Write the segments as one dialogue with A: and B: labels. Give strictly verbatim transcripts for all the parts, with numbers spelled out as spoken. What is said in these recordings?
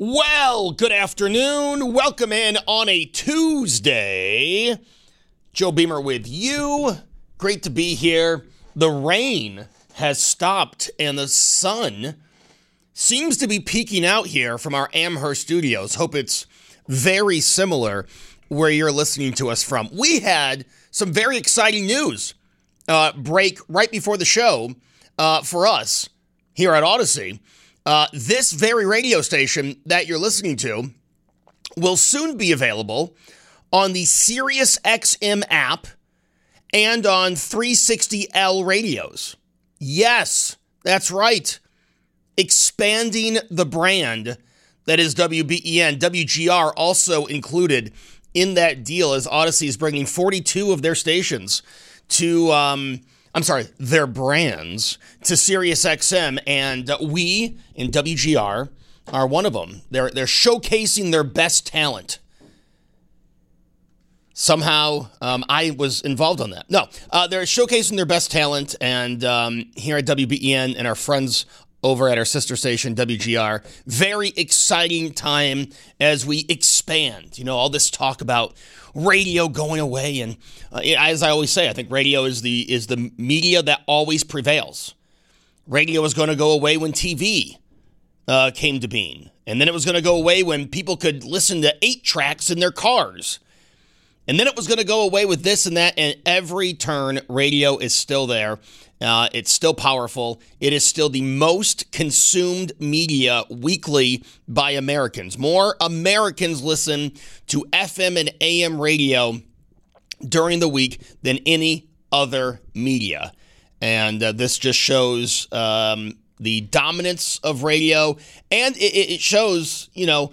A: Well, good afternoon. Welcome in on a Tuesday. Joe Beamer with you. Great to be here. The rain has stopped and the sun seems to be peeking out here from our Amherst studios. Hope it's very similar where you're listening to us from. We had some very exciting news uh, break right before the show uh, for us here at Odyssey. Uh, this very radio station that you're listening to will soon be available on the Sirius X M app and on three sixty L radios. Yes, that's right. Expanding the brand that is W B E N. W G R also included in that deal as Odyssey is bringing forty-two of their stations to... Um, I'm sorry, their brands to Sirius X M, and uh, we in W G R are one of them. They're they're showcasing their best talent. Somehow, um, I was involved on that. No, uh, they're showcasing their best talent, and um, here at W B E N and our friends over at our sister station, W G R, very exciting time as we expand. You know, all this talk about radio going away, and uh, as I always say, I think radio is the is the media that always prevails. Radio was going to go away when T V uh, came to being, and then it was going to go away when people could listen to eight tracks in their cars, and then it was going to go away with this and that, and every turn, radio is still there. Uh, it's still powerful. It is still the most consumed media weekly by Americans. More Americans listen to F M and A M radio during the week than any other media. And uh, this just shows um, the dominance of radio, and it, it shows, you know,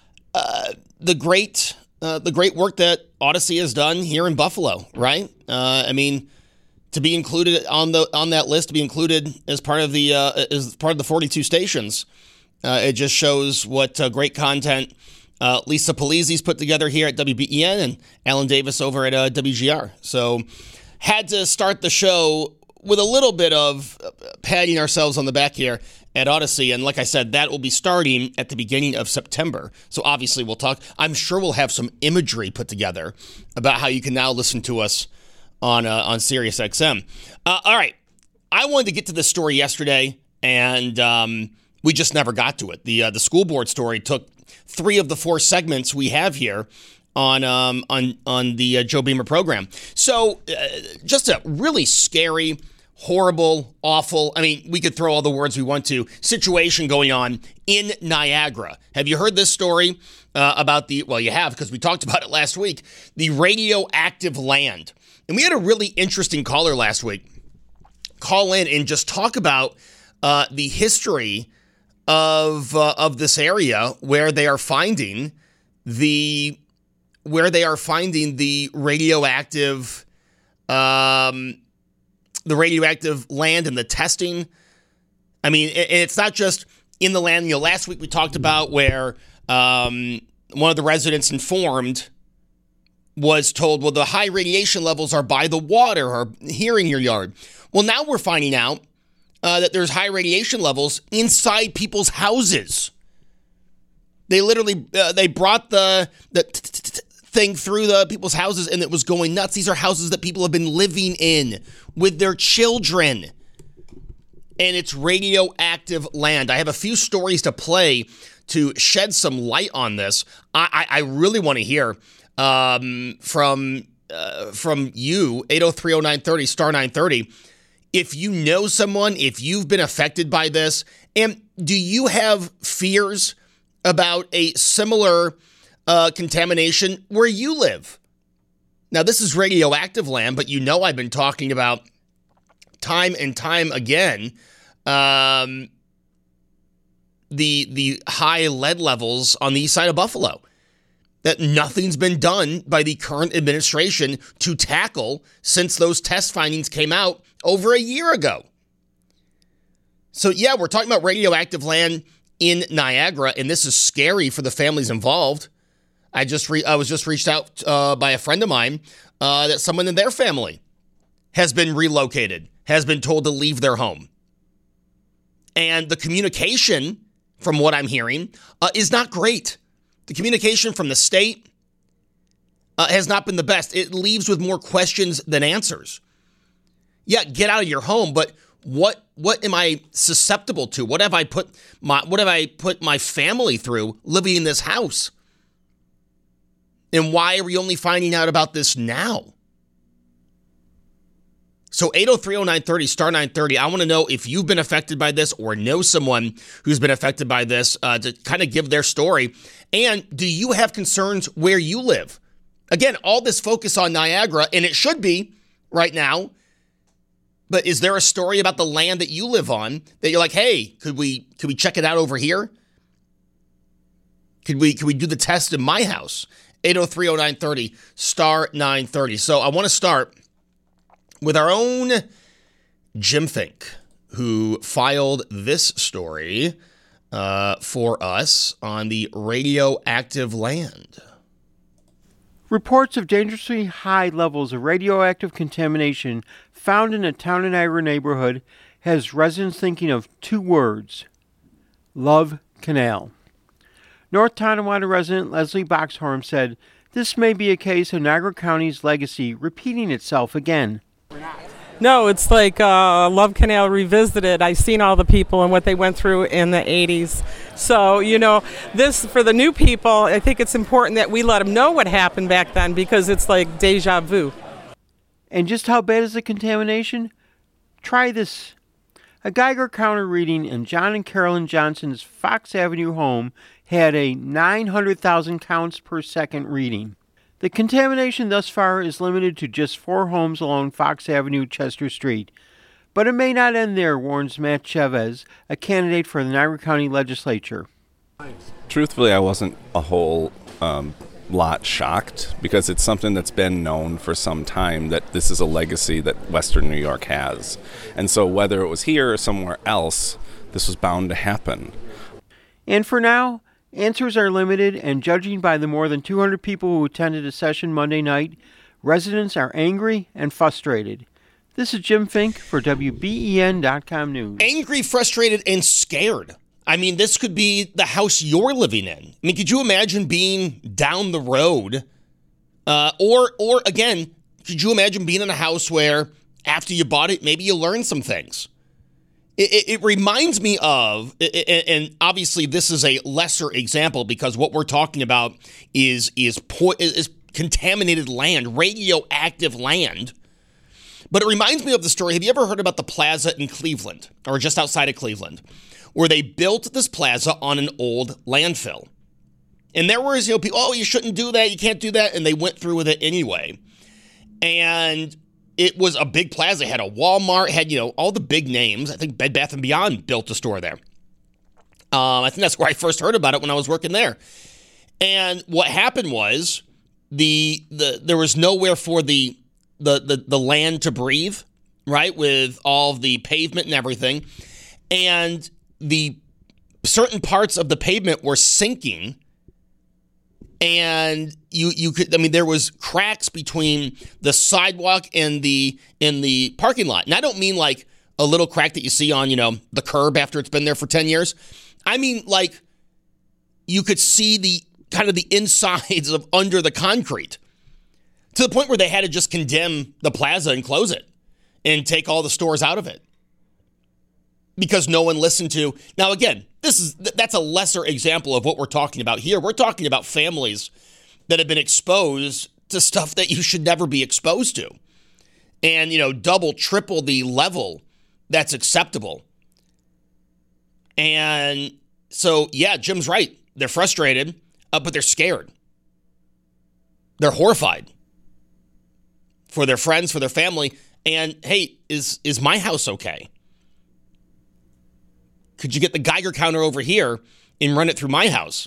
A: uh, the great uh, the great work that Odyssey has done here in Buffalo, right? Uh, I mean, to be included on the on that list, to be included as part of the uh, as part of the forty-two stations, uh, it just shows what uh, great content uh, Lisa Polizzi's put together here at W B E N and Alan Davis over at uh, W G R. So, had to start the show with a little bit of patting ourselves on the back here at Odyssey, and like I said, that will be starting at the beginning of September. So obviously, we'll talk. I'm sure we'll have some imagery put together about how you can now listen to us on uh, on Sirius X M. Uh, all right. I wanted to get to this story yesterday, and um, we just never got to it. The uh, the school board story took three of the four segments we have here on um, on on the uh, Joe Beamer program. So uh, just a really scary, horrible, awful, I mean, we could throw all the words we want to, situation going on in Niagara. Have you heard this story uh, about the, well, you have because we talked about it last week, the radioactive land. And we had a really interesting caller last week call in and just talk about uh, the history of uh, of this area where they are finding the where they are finding the radioactive um, the radioactive land and the testing. I mean, and it's not just in the land. You know, last week we talked about where um, one of the residents informed. Was told, well, the high radiation levels are by the water or here in your yard. Well, now we're finding out uh, that there's high radiation levels inside people's houses. They literally, uh, they brought the, the t- t- t- thing through the people's houses and it was going nuts. These are houses that people have been living in with their children. And it's radioactive land. I have a few stories to play to shed some light on this. I, I, I really want to hear Um, from uh, from you, eight oh three oh nine thirty, star nine thirty. If you know someone, if you've been affected by this, and do you have fears about a similar uh, contamination where you live? Now, this is radioactive land, but you know I've been talking about time and time again um, the the high lead levels on the east side of Buffalo. That nothing's been done by the current administration to tackle since those test findings came out over a year ago. So, yeah, we're talking about radioactive land in Niagara, and this is scary for the families involved. I just re- I was just reached out uh, by a friend of mine uh, that someone in their family has been relocated, has been told to leave their home. And the communication from what I'm hearing, uh, is not great. The communication from the state uh, has not been the best. It leaves with more questions than answers. Yeah, get out of your home, but what what am I susceptible to? What have I put my what have I put my family through living in this house? And why are we only finding out about this now? So eight oh three oh nine thirty, star nine thirty, I want to know if you've been affected by this or know someone who's been affected by this uh, to kind of give their story. And do you have concerns where you live? Again, all this focus on Niagara, and it should be right now, but is there a story about the land that you live on that you're like, hey, could we could we check it out over here? Could we could we do the test in my house? eight oh three oh nine thirty, star nine thirty. So I want to start with our own Jim Fink, who filed this story uh, for us on the radioactive land.
B: Reports of dangerously high levels of radioactive contamination found in a town in Niagara neighborhood has residents thinking of two words: Love Canal. North Tonawanda resident Leslie Boxhorn said, "This may be a case of Niagara County's legacy repeating itself again."
C: No, it's like uh, Love Canal Revisited. I've seen all the people and what they went through in the eighties. So, you know, this, for the new people, I think it's important that we let them know what happened back then because it's like deja vu.
B: And just how bad is the contamination? Try this. A Geiger counter reading in John and Carolyn Johnson's Fox Avenue home had a nine hundred thousand counts per second reading. The contamination thus far is limited to just four homes along Fox Avenue, Chester Street. But it may not end there, warns Matt Chavez, a candidate for the Niagara County Legislature.
D: Truthfully, I wasn't a whole um, lot shocked because it's something that's been known for some time that this is a legacy that Western New York has. And so whether it was here or somewhere else, this was bound to happen.
B: And for now, answers are limited, and judging by the more than two hundred people who attended a session Monday night, residents are angry and frustrated. This is Jim Fink for W B E N dot com News.
A: Angry, frustrated, and scared. I mean, this could be the house you're living in. I mean, could you imagine being down the road? Uh, or, or again, could you imagine being in a house where after you bought it, maybe you learned some things? It, it, it reminds me of, and obviously this is a lesser example because what we're talking about is is, po- is contaminated land, radioactive land. But it reminds me of the story. Have you ever heard about the plaza in Cleveland, or just outside of Cleveland, where they built this plaza on an old landfill? And there was, you know, people, oh, you shouldn't do that, you can't do that, and they went through with it anyway. And it was a big plaza. It had a Walmart, had, you know, all the big names. I think Bed Bath and Beyond built a store there. Um, I think that's where I first heard about it when I was working there. And what happened was the the there was nowhere for the the the, the land to breathe, right, with all of the pavement and everything. And the certain parts of the pavement were sinking. And you you could I mean there was cracks between the sidewalk and the in the parking lot. And I don't mean like a little crack that you see on, you know, the curb after it's been there for ten years. I mean like you could see the kind of the insides of under the concrete to the point where they had to just condemn the plaza and close it and take all the stores out of it because no one listened to. Now again, This is that's a lesser example of what we're talking about here. We're talking about families that have been exposed to stuff that you should never be exposed to. And, you know, double, triple the level that's acceptable. And so, yeah, Jim's right. They're frustrated, uh, but they're scared. They're horrified for their friends, for their family. And, hey, is is my house okay? Could you get the Geiger counter over here and run it through my house?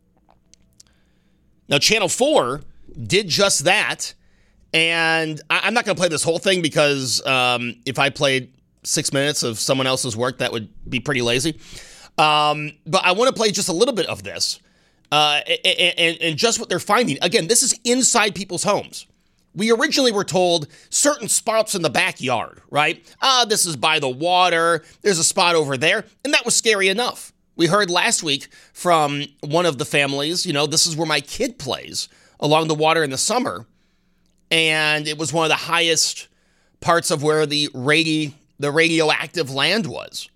A: Now, Channel four did just that. And I'm not going to play this whole thing because um, if I played six minutes of someone else's work, that would be pretty lazy. Um, but I want to play just a little bit of this uh, and, and, and just what they're finding. Again, this is inside people's homes. We originally were told certain spots in the backyard, right? Ah, this is by the water. There's a spot over there. And that was scary enough. We heard last week from one of the families, you know, this is where my kid plays along the water in the summer. And it was one of the highest parts of where the radi- the radioactive land was.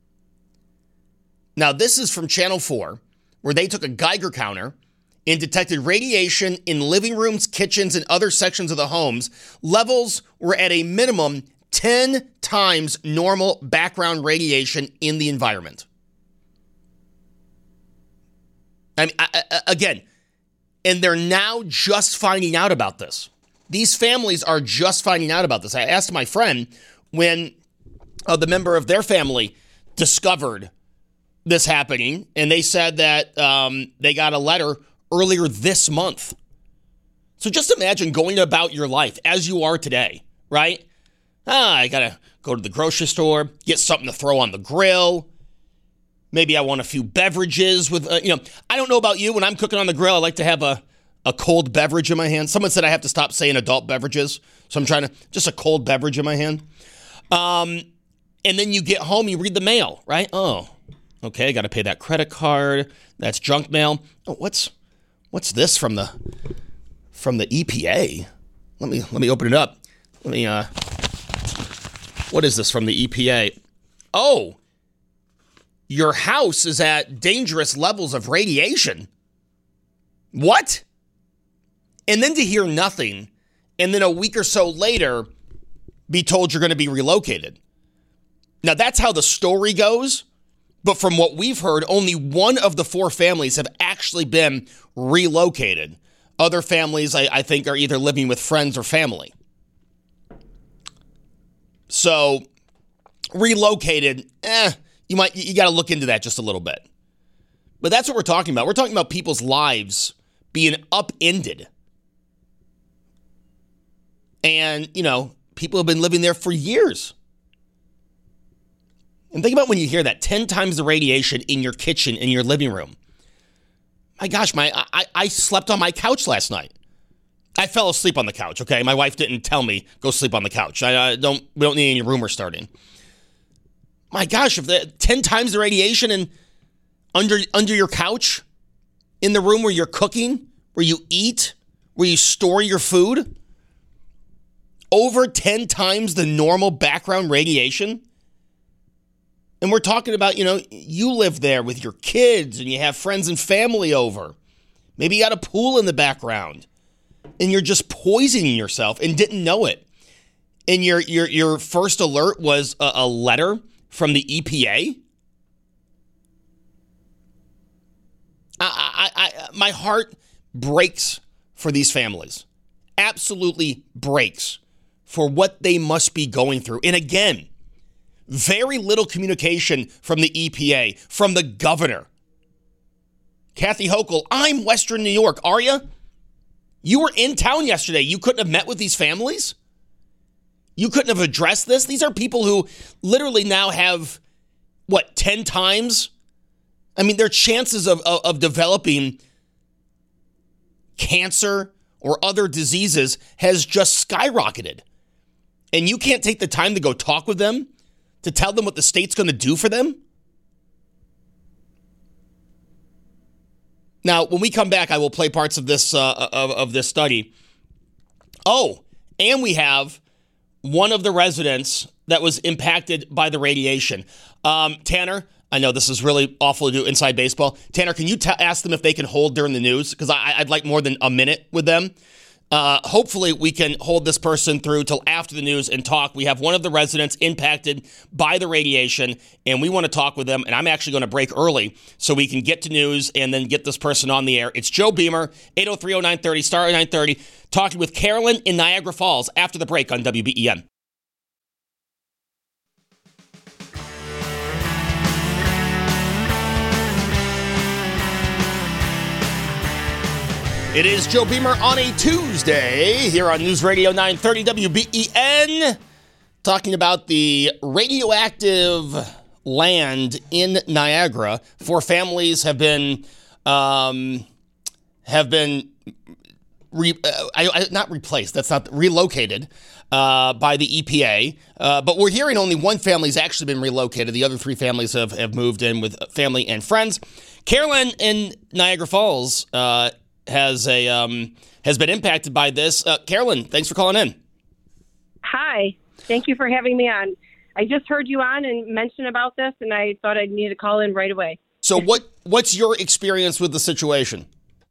A: Now, this is from Channel four, where they took a Geiger counter and detected radiation in living rooms, kitchens, and other sections of the homes. Levels were at a minimum ten times normal background radiation in the environment. I mean, I, I, again, and they're now just finding out about this. These families are just finding out about this. I asked my friend when uh, the member of their family discovered this happening, and they said that um, they got a letter earlier this month. So just imagine going about your life as you are today, right? Ah, I got to go to the grocery store, get something to throw on the grill. Maybe I want a few beverages with, uh, you know, I don't know about you. When I'm cooking on the grill, I like to have a, a cold beverage in my hand. Someone said I have to stop saying adult beverages. So I'm trying to, just a cold beverage in my hand. Um, and then you get home, you read the mail, right? Oh, okay, I got to pay that credit card. That's junk mail. Oh, what's what's this from the from the E P A? Let me let me open it up. Let me, uh, what is this from the E P A? Oh, your house is at dangerous levels of radiation. What? And then to hear nothing, and then a week or so later, be told you're going to be relocated. Now, that's how the story goes, but from what we've heard, only one of the four families have actually been relocated. Other families, I, I think, are either living with friends or family. So, relocated, eh, you might you got to look into that just a little bit. But that's what we're talking about. We're talking about people's lives being upended. And, you know, people have been living there for years. And think about when you hear that, ten times the radiation in your kitchen, in your living room. My gosh, my I, I slept on my couch last night. I fell asleep on the couch, okay? My wife didn't tell me, go sleep on the couch. I, I don't, we don't need any rumors starting. My gosh, if the ten times the radiation in under under your couch, in the room where you're cooking, where you eat, where you store your food, over ten times the normal background radiation. And we're talking about, you know, you live there with your kids and you have friends and family over. Maybe you got a pool in the background and you're just poisoning yourself and didn't know it. And your your your first alert was a, a letter from the E P A. I, I, I, my heart breaks for these families. Absolutely breaks for what they must be going through. And again, very little communication from the E P A, from the governor. Kathy Hochul, I'm Western New York. Are you? You were in town yesterday. You couldn't have met with these families? You couldn't have addressed this? These are people who literally now have, what, ten times? I mean, their chances of, of, of developing cancer or other diseases has just skyrocketed. And you can't take the time to go talk with them, to tell them what the state's going to do for them? Now, when we come back, I will play parts of this uh, of, of this study. Oh, and we have one of the residents that was impacted by the radiation. Um, Tanner, I know this is really awful to do inside baseball. Tanner, can you t- ask them if they can hold during the news? Because I'd like more than a minute with them. Uh, hopefully we can hold this person through till after the news and talk. We have one of the residents impacted by the radiation, and we want to talk with them. And I'm actually going to break early so we can get to news and then get this person on the air. It's Joe Beamer, eight oh three oh nine thirty, star nine thirty, talking with Carolyn in Niagara Falls after the break on W B E N. It is Joe Beamer on a Tuesday here on News Radio nine thirty W B E N, talking about the radioactive land in Niagara. Four families have been um, have been re, uh, I, I, not replaced, that's not relocated uh, by the E P A. Uh, but we're hearing only one family has actually been relocated. The other three families have, have moved in with family and friends. Carolyn in Niagara Falls uh, has a um, has been impacted by this. Uh, Carolyn, thanks for calling in.
E: Hi. Thank you for having me on. I just heard you on and mention about this, and I thought I'd need to call in right away.
A: So what what's your experience with the situation?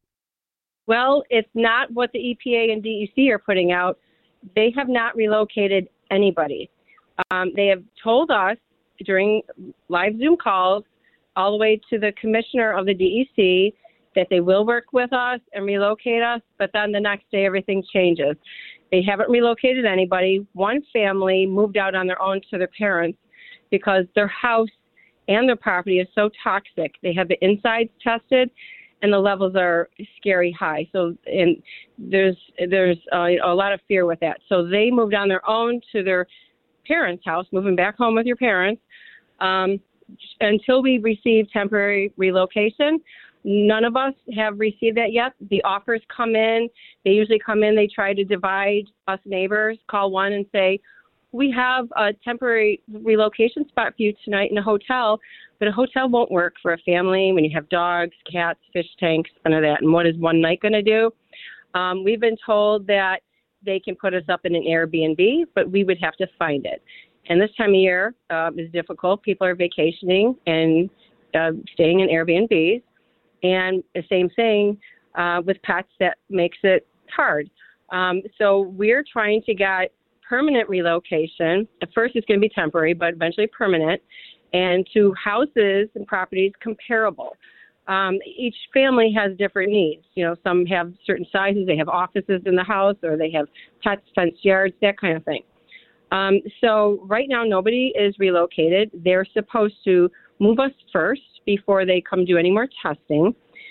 E: Well, it's not what the E P A and D E C are putting out. They have not relocated anybody. Um, they have told us during live Zoom calls all the way to the commissioner of the D E C that they will work with us and relocate us, but then the next day everything changes. They haven't relocated anybody. One family moved out on their own to their parents because their house and their property is so toxic. They have the insides tested, and the levels are scary high. So, and there's there's uh, a lot of fear with that. So they moved on their own to their parents' house, moving back home with your parents, um, until we receive temporary relocation. None of us have received that yet. The offers come in. They usually come in. They try to divide us neighbors, call one and say, we have a temporary relocation spot for you tonight in a hotel, but a hotel won't work for a family when you have dogs, cats, fish tanks, none of that. And what is one night going to do? Um, we've been told that they can put us up in an Airbnb, but we would have to find it. And this time of year uh, is difficult. People are vacationing and uh, staying in Airbnbs. And the same thing uh, with pets, that makes it hard. Um, so we're trying to get permanent relocation. At first it's going to be temporary, but eventually permanent, and to houses and properties comparable. Um, each family has different needs. You know, some have certain sizes. They have offices in the house, or they have pets, fenced yards, that kind of thing. Um, so right now nobody is relocated. They're supposed to move us first before they come do any more testing.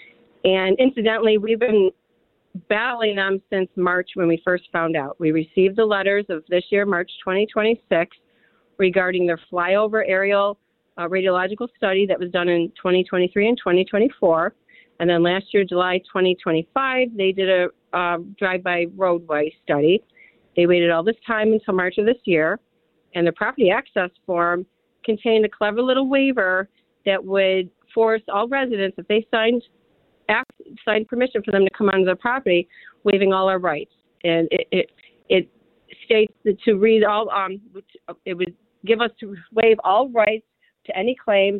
E: And incidentally, we've been battling them since March when we first found out. We received the letters of this year, March twenty twenty-six, regarding their flyover aerial uh, radiological study that was done in twenty twenty-three and twenty twenty-four. And then last year, July twenty twenty-five, they did a uh, drive-by roadway study. They waited all this time until March of this year, and the property access form contained a clever little waiver that would force all residents, if they signed act, signed permission for them to come onto their property, waiving all our rights. And it it, it states that to read all, um, it would give us to waive all rights to any claims,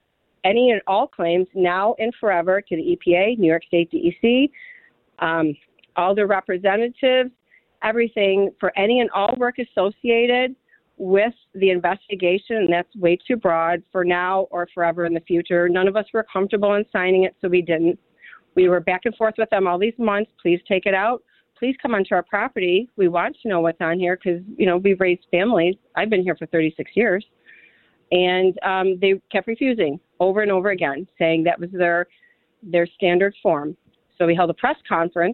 E: any and all claims now and forever to the E P A, New York State D E C, um, all their representatives, everything for any and all work associated with the investigation, and that's way too broad for now or forever in the future. None of us were comfortable in signing it, so we didn't. We were back and forth with them all these months. Please take it out. Please come onto our property. We want to know what's on here because, you know, we've raised families. I've been here for thirty-six years. And um, they kept refusing over and over again, saying that was their their standard form. So we held a press conference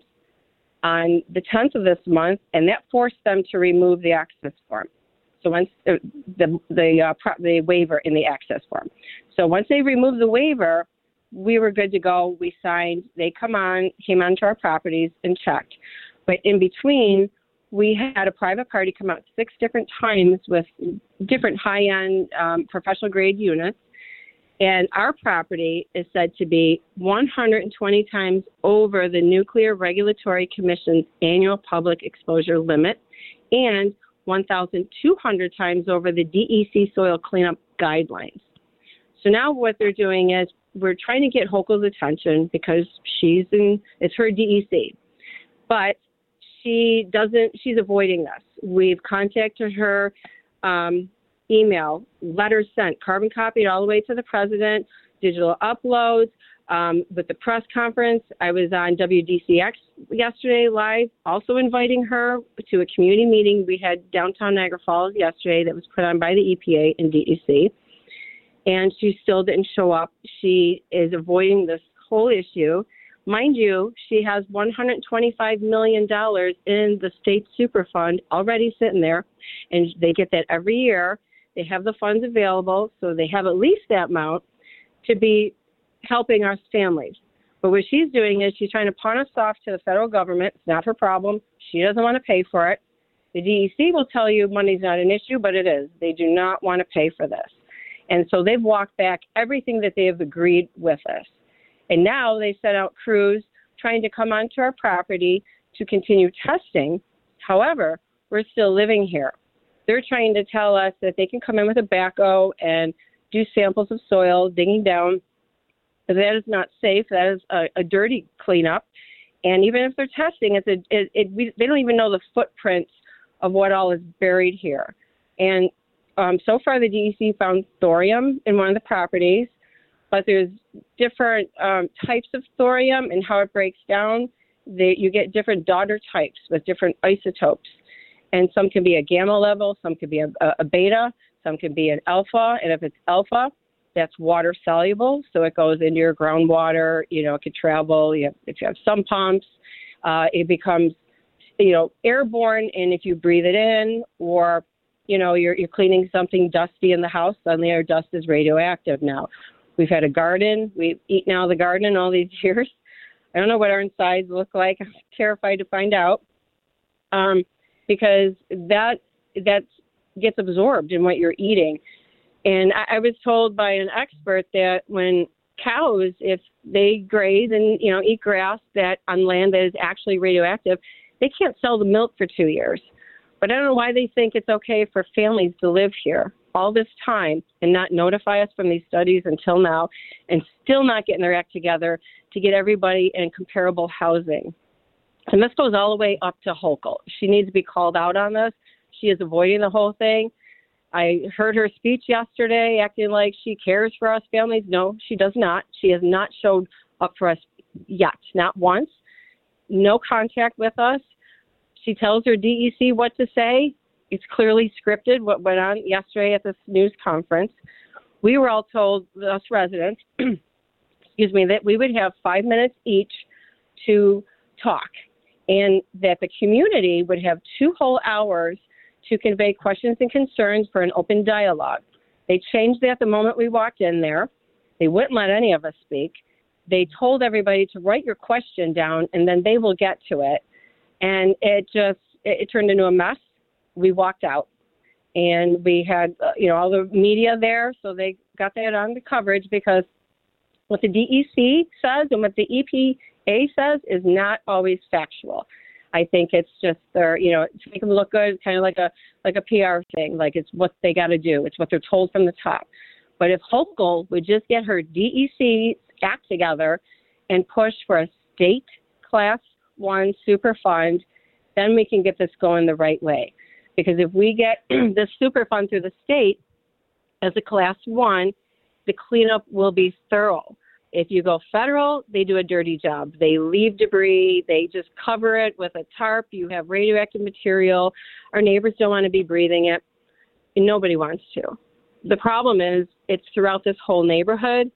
E: on the tenth of this month, and that forced them to remove the access form. So once uh, the the uh, pro- the waiver in the access form. So once they removed the waiver, we were good to go. We signed. They come on, came onto our properties and checked. But in between, we had a private party come out six different times with different high-end um, professional-grade units. And our property is said to be one hundred twenty times over the Nuclear Regulatory Commission's annual public exposure limit and one thousand two hundred times over the D E C soil cleanup guidelines. So now what they're doing is we're trying to get Hochul's attention because she's in, it's her D E C. But she doesn't, she's avoiding this. We've contacted her, um, email, letters sent, carbon copied all the way to the president, digital uploads. Um, with the press conference, I was on W D C X yesterday live, also inviting her to a community meeting we had downtown Niagara Falls yesterday that was put on by the E P A and D E C. And she still didn't show up. She is avoiding this whole issue. Mind you, she has one hundred twenty-five million dollars in the state super fund already sitting there, and they get that every year. They have the funds available, so they have at least that amount to be helping our families. But what she's doing is she's trying to pawn us off to the federal government. It's not her problem. She doesn't want to pay for it. The D E C will tell you money's not an issue, but it is. They do not want to pay for this. And so they've walked back everything that they have agreed with us. And now they sent out crews trying to come onto our property to continue testing. However, we're still living here. They're trying to tell us that they can come in with a backhoe and do samples of soil, digging down. That is not safe. That is a, a dirty cleanup. And even if they're testing, it's a, it, it, we, they don't even know the footprints of what all is buried here. And um, so far, the D E C found thorium in one of the properties, but there's different um, types of thorium and how it breaks down. They, you get different daughter types with different isotopes. And some can be a gamma level, some could be a, a beta, some can be an alpha. And if it's alpha, that's water soluble, so it goes into your groundwater. You know, it could travel. You have, if you have sump pumps, uh, it becomes, you know, airborne. And if you breathe it in, or you know, you're you're cleaning something dusty in the house, suddenly our dust is radioactive. Now, we've had a garden. We've eaten out of the garden all these years. I don't know what our insides look like. I'm terrified to find out, um, because that that gets absorbed in what you're eating. And I, I was told by an expert that when cows, if they graze and, you know, eat grass that on land that is actually radioactive, they can't sell the milk for two years. But I don't know why they think it's okay for families to live here all this time and not notify us from these studies until now, and still not getting their act together to get everybody in comparable housing. And this goes all the way up to Hochul. She needs to be called out on this. She is avoiding the whole thing. I heard her speech yesterday acting like she cares for us families. No, she does not. She has not showed up for us yet, not once. No contact with us. She tells her D E C what to say. It's clearly scripted, what went on yesterday at this news conference. We were all told, us residents, excuse me, that we would have five minutes each to talk, and that the community would have two whole hours to convey questions and concerns for an open dialogue. They changed that the moment we walked in there. They wouldn't let any of us speak. They told everybody to write your question down, and then they will get to it. And it just, it, it turned into a mess. We walked out, and we had, uh, you know, all the media there, so they got that on the coverage, because what the D E C says and what the E P A says is not always factual. I think it's just their, you know, to make them look good, kind of like a like a P R thing, like it's what they got to do. It's what they're told from the top. But if Hochul would just get her D E C act together and push for a state class one super fund, then we can get this going the right way. Because if we get this super fund through the state as a class one, the cleanup will be thorough. If you go federal, they do a dirty job. They leave debris. They just cover it with a tarp. You have radioactive material. Our neighbors don't want to be breathing it. And nobody wants to. The problem is it's throughout this whole neighborhood.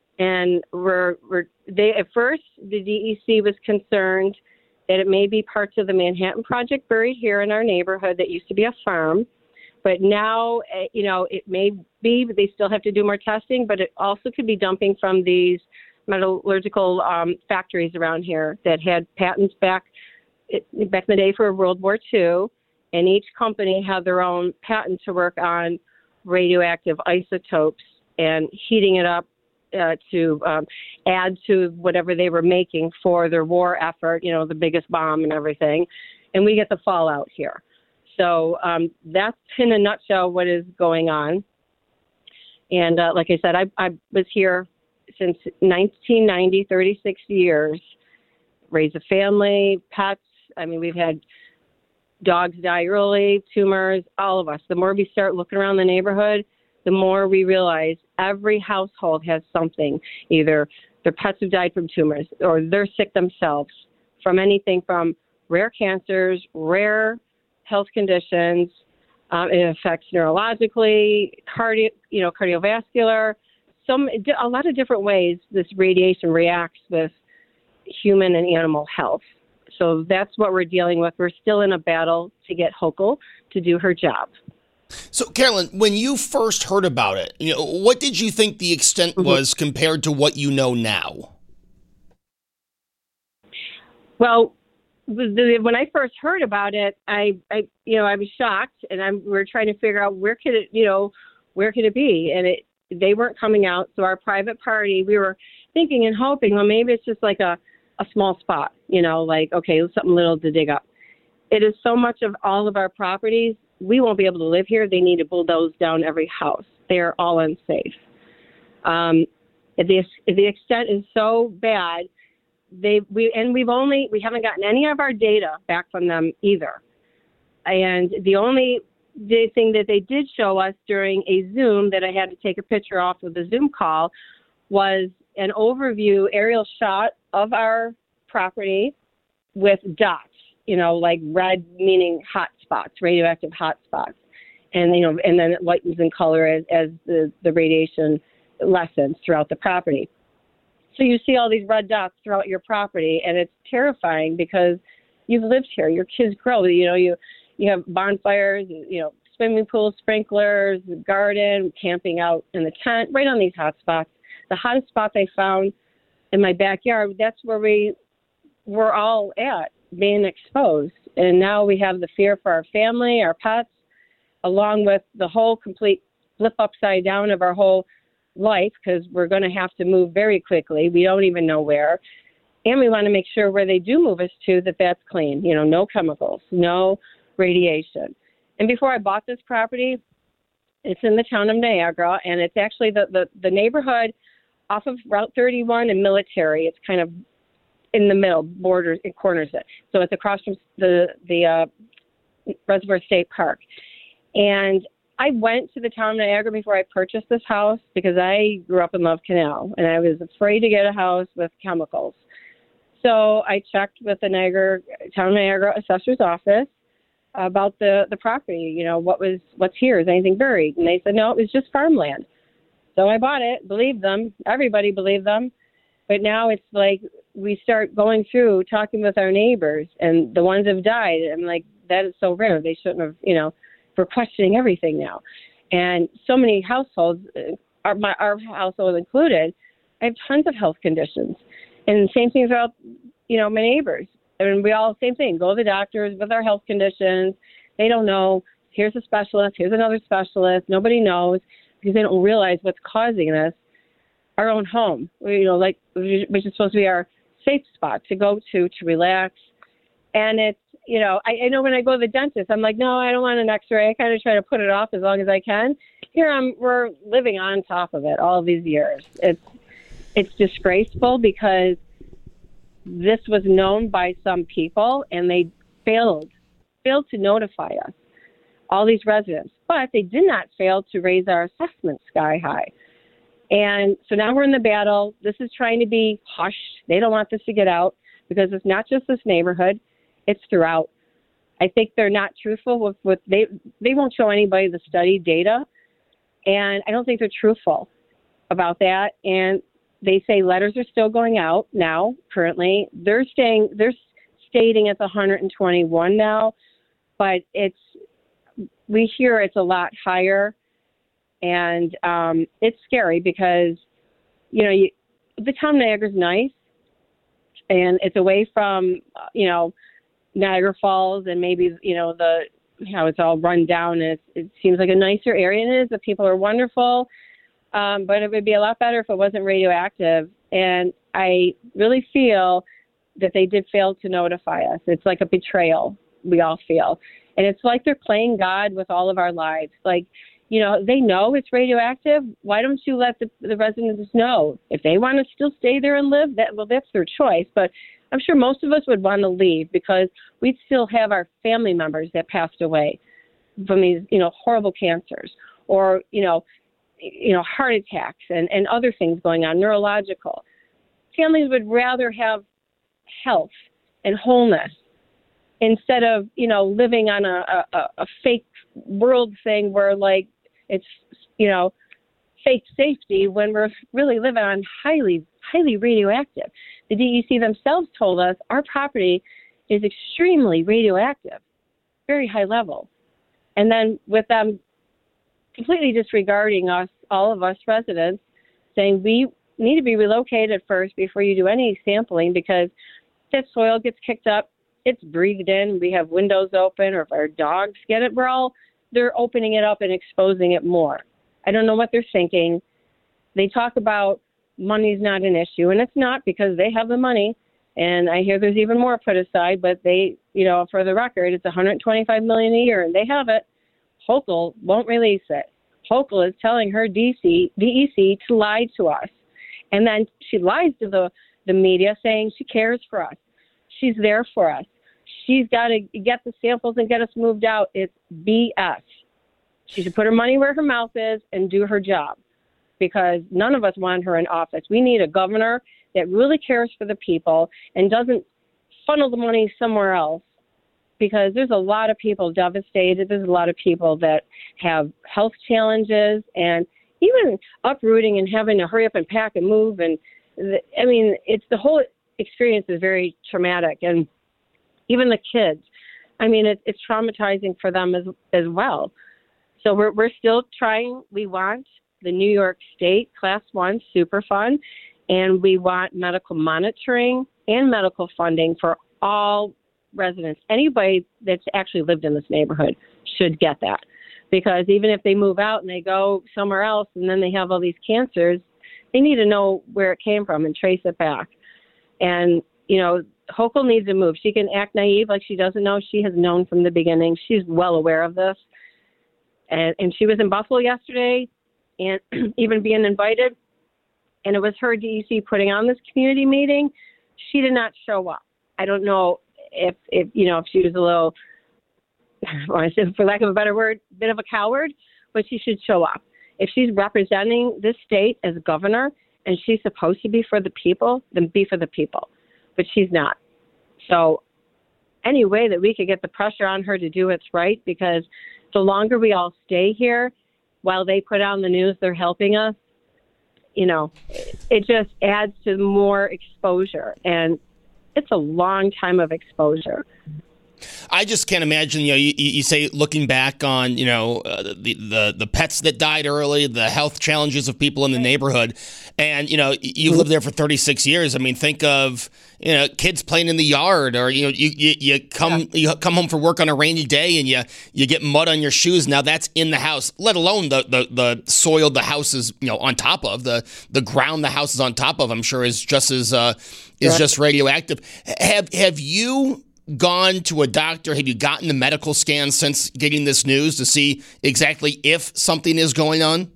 E: And we're, we're they at first, the D E C was concerned that it may be parts of the Manhattan Project buried here in our neighborhood that used to be a farm. But now, you know, it may be, but they still have to do more testing, but it also could be dumping from these metallurgical um, factories around here that had patents back back in the day for World War Two, and each company had their own patent to work on radioactive isotopes and heating it up uh, to um, add to whatever they were making for their war effort, you know, the biggest bomb and everything, and we get the fallout here. So um, that's in a nutshell what is going on. And uh, like I said, I, I was here since nineteen ninety, thirty-six years, raised a family, pets. I mean, we've had dogs die early, tumors, all of us. The more we start looking around the neighborhood, the more we realize every household has something. Either their pets have died from tumors, or they're sick themselves from anything from rare cancers, rare health conditions. Um, it affects neurologically, cardio, you know, cardiovascular, some a lot of different ways this radiation reacts with human and animal health. So that's what we're dealing with. We're still in a battle to get Hochul to do her job.
A: So, Carolyn, when you first heard about it, you know, what did you think the extent mm-hmm. was compared to what you know now?
E: Well, the, when I first heard about it, I, I, you know, I was shocked, and I'm we were trying to figure out where could it, you know, where could it be, and it they weren't coming out. So our private party, we were thinking and hoping, well, maybe it's just like a a small spot, you know, like okay, something little to dig up. It is so much of all of our properties. We won't be able to live here. They need to bulldoze down every house. They are all unsafe. Um, the the extent is so bad. They we and we've only we haven't gotten any of our data back from them either. And the only the thing that they did show us during a Zoom that I had to take a picture off of the Zoom call was an overview aerial shot of our property with dots, you know, like red meaning hot spots, radioactive hot spots, and you know, and then it lightens in color as as the the radiation lessens throughout the property. So you see all these red dots throughout your property, and it's terrifying because you've lived here. Your kids grow. You know, you you have bonfires, you know, swimming pools, sprinklers, garden, camping out in the tent, right on these hot spots. The hottest spot I found in my backyard, that's where we were all at, being exposed. And now we have the fear for our family, our pets, along with the whole complete flip upside down of our whole life, because we're going to have to move very quickly. We don't even know where. And we want to make sure where they do move us to that that's clean, you know, no chemicals, no radiation. And before I bought this property, it's in the town of Niagara, and it's actually the, the, the neighborhood off of Route thirty-one and Military. It's kind of in the middle, borders, it corners it. So it's across from the, the uh, Reservoir State Park. And I went to the town of Niagara before I purchased this house because I grew up in Love Canal, and I was afraid to get a house with chemicals. So I checked with the Niagara, town of Niagara assessor's office about the, the property, you know, what was, what's here, is anything buried? And they said, no, it was just farmland. So I bought it, believed them. Everybody believed them. But now it's like we start going through, talking with our neighbors, and the ones that have died. I'm like, that is so rare. They shouldn't have, you know, we're questioning everything now. And so many households, our, my, our household included, I have tons of health conditions. And same thing about, you know, my neighbors. I mean, we all, same thing, go to the doctors with our health conditions. They don't know. Here's a specialist. Here's another specialist. Nobody knows because they don't realize what's causing this. Our own home, you know, like, which is supposed to be our safe spot to go to, to relax. And it's, you know, I, I know when I go to the dentist, I'm like, no, I don't want an x-ray. I kind of try to put it off as long as I can. Here I'm, we're living on top of it all these years. It's, it's disgraceful because this was known by some people and they failed, failed to notify us, all these residents. But they did not fail to raise our assessment sky high. And so now we're in the battle. This is trying to be hushed. They don't want this to get out because it's not just this neighborhood. It's throughout. I think they're not truthful with what they, they won't show anybody the study data. And I don't think they're truthful about that. And they say letters are still going out now, currently. They're staying, they're stating it's one hundred twenty-one now, but it's, we hear it's a lot higher. And um, it's scary because, you know, you, the town of Niagara is nice, and it's away from, you know, Niagara Falls and maybe, you know, the how it's all run down. And it's, it seems like a nicer area than it is. The people are wonderful, um, but it would be a lot better if it wasn't radioactive. And I really feel that they did fail to notify us. It's like a betrayal, we all feel. And it's like they're playing God with all of our lives. Like, you know, they know it's radioactive. Why don't you let the, the residents know? If they want to still stay there and live, that well, that's their choice. But I'm sure most of us would want to leave because we'd still have our family members that passed away from these, you know, horrible cancers or, you know, you know, heart attacks and, and other things going on, neurological. Families would rather have health and wholeness instead of, you know, living on a, a, a fake world thing where, like, it's, you know, fake safety when we're really living on highly, highly radioactive. The D E C themselves told us our property is extremely radioactive, very high level. And then with them completely disregarding us, all of us residents, saying we need to be relocated first before you do any sampling because that soil gets kicked up, it's breathed in. We have windows open, or if our dogs get it, we're all, they're opening it up and exposing it more. I don't know what they're thinking. They talk about money's not an issue, and it's not, because they have the money. And I hear there's even more put aside, but they, you know, for the record, it's one hundred twenty-five million dollars a year, and they have it. Hochul won't release it. Hochul is telling her D C, D E C to lie to us. And then she lies to the, the media saying she cares for us. She's there for us. She's got to get the samples and get us moved out. It's B S. She should put her money where her mouth is and do her job, because none of us want her in office. We need a governor that really cares for the people and doesn't funnel the money somewhere else, because there's a lot of people devastated. There's a lot of people that have health challenges, and even uprooting and having to hurry up and pack and move. And the, I mean, it's the whole experience is very traumatic. And even the kids, I mean, it, it's traumatizing for them as as well. So we're we're still trying. We want the New York State Class One Superfund, and we want medical monitoring and medical funding for all residents. Anybody that's actually lived in this neighborhood should get that, because even if they move out and they go somewhere else and then they have all these cancers, they need to know where it came from and trace it back. And, you know, Hochul needs to move. She can act naive like she doesn't know. She has known from the beginning. She's well aware of this. And, and she was in Buffalo yesterday and even being invited. And it was her D E C putting on this community meeting. She did not show up. I don't know if, if you know, if she was a little, for lack of a better word, bit of a coward, but she should show up. If she's representing this state as governor and she's supposed to be for the people, then be for the people. But she's not. So any way that we could get the pressure on her to do what's right, because the longer we all stay here while they put on the news they're helping us, you know, it just adds to more exposure. And it's a long time of exposure.
A: I just can't imagine, you know, you, you say looking back on, you know, uh, the, the the pets that died early, the health challenges of people in the neighborhood. And, you know, you've lived there for thirty-six years. I mean, think of, you know, kids playing in the yard, or, you know, you, you, you come yeah. you come home from work on a rainy day and you you get mud on your shoes. Now that's in the house, let alone the, the, the soil the house is, you know, on top of. The the ground the house is on top of, I'm sure, is just as uh, is yeah. just radioactive. Have Have you gone to a doctor? Have you gotten the medical scan since getting this news to see exactly if something is going on?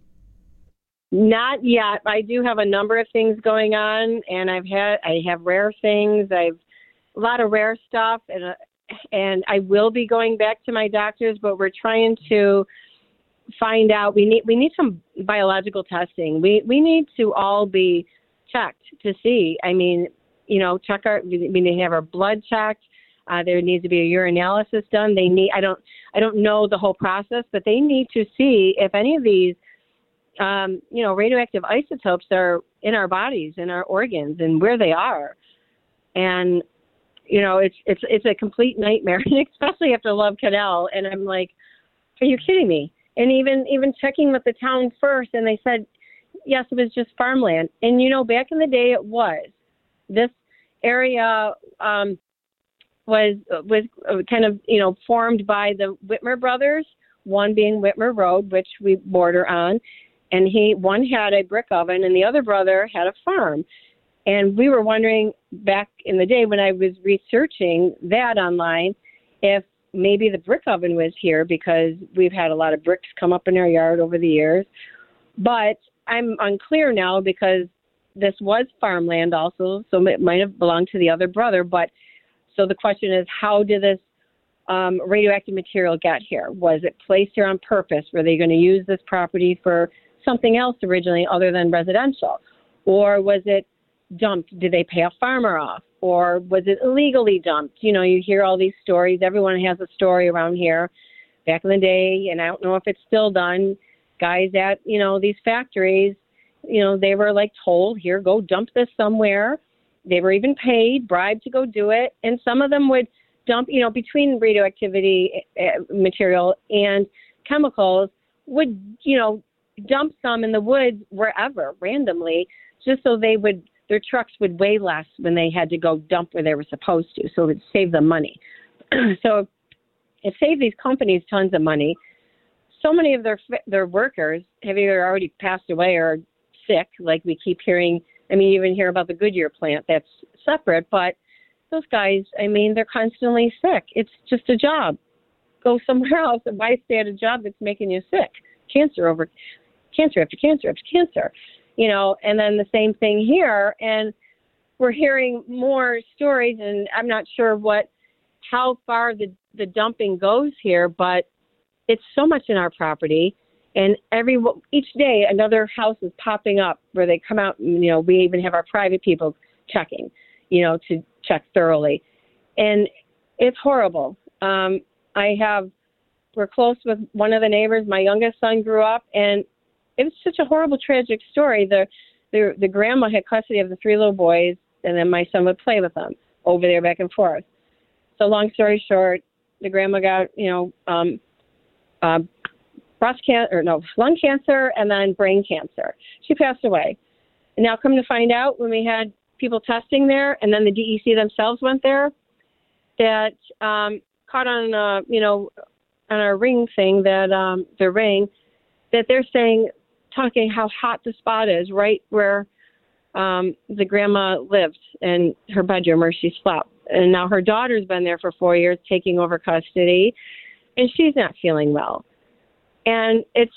E: Not yet. I do have a number of things going on, and I've had I have rare things. I've a lot of rare stuff, and uh, and I will be going back to my doctors. But we're trying to find out. We need we need some biological testing. We we need to all be checked to see. I mean, you know, check our. We need to have our blood checked. Uh, there needs to be a urinalysis done. They need. I don't. I don't know the whole process, but they need to see if any of these, um, you know, radioactive isotopes are in our bodies, in our organs, and where they are. And you know, it's it's it's a complete nightmare, especially after Love Canal. And I'm like, are you kidding me? And even even checking with the town first, and they said, yes, it was just farmland. And you know, back in the day, it was this area. Um, was was kind of, you know, formed by the Whitmer brothers, one being Whitmer Road, which we border on, and he one had a brick oven and the other brother had a farm. And we were wondering back in the day when I was researching that online if maybe the brick oven was here, because we've had a lot of bricks come up in our yard over the years. But I'm unclear now, because this was farmland also, so it might have belonged to the other brother. But so the question is, how did this um, radioactive material get here? Was it placed here on purpose? Were they going to use this property for something else originally other than residential? Or was it dumped? Did they pay a farmer off? Or was it illegally dumped? You know, you hear all these stories. Everyone has a story around here. Back in the day, and I don't know if it's still done, guys at, you know, these factories, you know, they were like told, here, go dump this somewhere. They were even paid, bribed to go do it. And some of them would dump, you know, between radioactivity material and chemicals, would, you know, dump some in the woods wherever, randomly, just so they would, their trucks would weigh less when they had to go dump where they were supposed to, so it would save them money. So it saved these companies tons of money. So many of their their workers have either already passed away or are sick, like we keep hearing. I mean, you even hear about the Goodyear plant, that's separate, but those guys, I mean, they're constantly sick. It's just a job. Go somewhere else and why stay at a job that's making you sick? Cancer over cancer after cancer after cancer, you know, and then the same thing here. And we're hearing more stories, and I'm not sure what, how far the, the dumping goes here, but it's so much in our property. And every each day, another house is popping up where they come out. And, you know, we even have our private people checking, you know, to check thoroughly, and it's horrible. Um, I have, we're close with one of the neighbors. My youngest son grew up, and it was such a horrible, tragic story. The the the grandma had custody of the three little boys, and then my son would play with them over there, back and forth. So, long story short, the grandma got, you know, um, uh, breast cancer, or no, lung cancer, and then brain cancer. She passed away. And now, come to find out, when we had people testing there, and then the D E C themselves went there, that um, caught on, uh, you know, on our ring thing, that um, the ring, that they're saying, talking how hot the spot is right where um, the grandma lived in her bedroom where she slept. And now her daughter's been there for four years, taking over custody, and she's not feeling well. And it's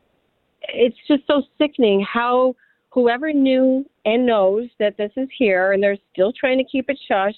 E: it's just so sickening how whoever knew and knows that this is here, and they're still trying to keep it shush.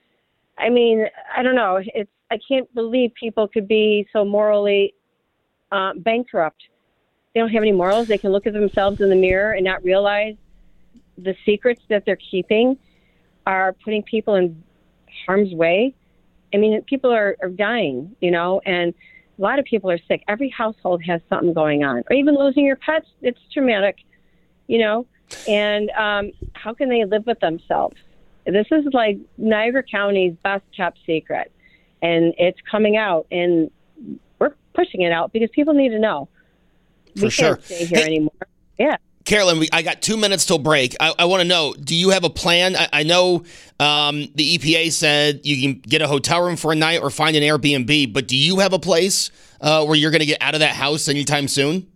E: I mean, I don't know. It's I can't believe people could be so morally uh, bankrupt. They don't have any morals. They can look at themselves in the mirror and not realize the secrets that they're keeping are putting people in harm's way. I mean, people are, are dying, you know, and a lot of people are sick. Every household has something going on. Or even losing your pets, it's traumatic, you know. And um, how can they live with themselves? This is like Niagara County's best kept secret. And it's coming out, and we're pushing it out because people need to know.
A: For
E: we
A: sure.
E: can't stay here
A: Hey,
E: anymore. Yeah.
A: Carolyn, we, I got two minutes till break. I, I want to know, do you have a plan? I, I know um, the E P A said you can get a hotel room for a night or find an Airbnb, but do you have a place uh, where you're going to get out of that house anytime soon?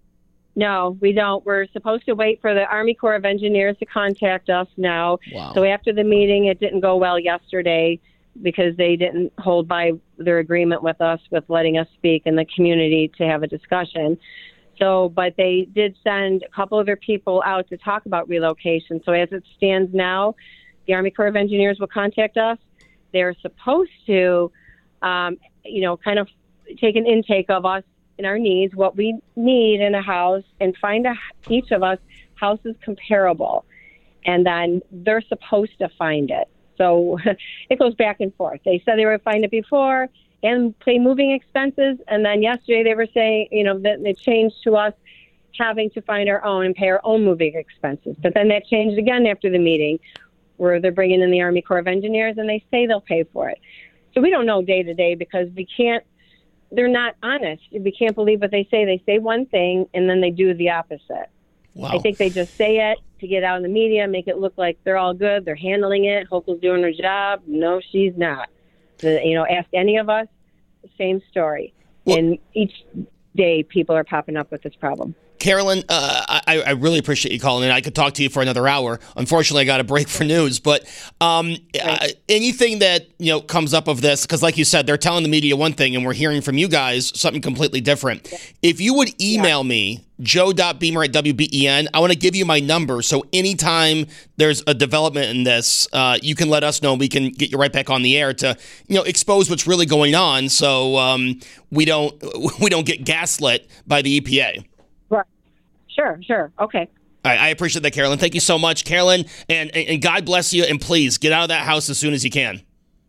E: No, we don't. We're supposed to wait for the Army Corps of Engineers to contact us now.
A: Wow.
E: So after the meeting, it didn't go well yesterday because they didn't hold by their agreement with us with letting us speak in the community to have a discussion. So, but they did send a couple of their people out to talk about relocation. So as it stands now, the Army Corps of Engineers will contact us. They're supposed to, um, you know, kind of take an intake of us and our needs, what we need in a house, and find a, each of us houses comparable. And then they're supposed to find it. So it goes back and forth. They said they were find it before and pay moving expenses. And then yesterday they were saying, you know, that they changed to us having to find our own and pay our own moving expenses. But then that changed again after the meeting where they're bringing in the Army Corps of Engineers and they say they'll pay for it. So we don't know day to day because we can't, they're not honest. We can't believe what they say. They say one thing and then they do the opposite.
A: Wow.
E: I think they just say it to get out in the media, make it look like they're all good, they're handling it, Hochul's doing her job. No, she's not. The, you know, ask any of us, the same story. Well, and each day people are popping up with this problem.
A: Carolyn, uh, I, I really appreciate you calling in. I could talk to you for another hour. Unfortunately, I got a break for news. But um, uh, anything that you know comes up of this, because like you said, they're telling the media one thing, and we're hearing from you guys something completely different. Yeah. If you would email yeah. me, joe dot beamer at W B E N, I want to give you my number. So anytime there's a development in this, uh, you can let us know. We can get you right back on the air to you know expose what's really going on, so um, we don't we don't get gaslit by the E P A.
E: Right. Sure, sure. Okay.
A: All right, I appreciate that, Carolyn. Thank you so much, Carolyn, and, and, and God bless you, and please get out of that house as soon as you can.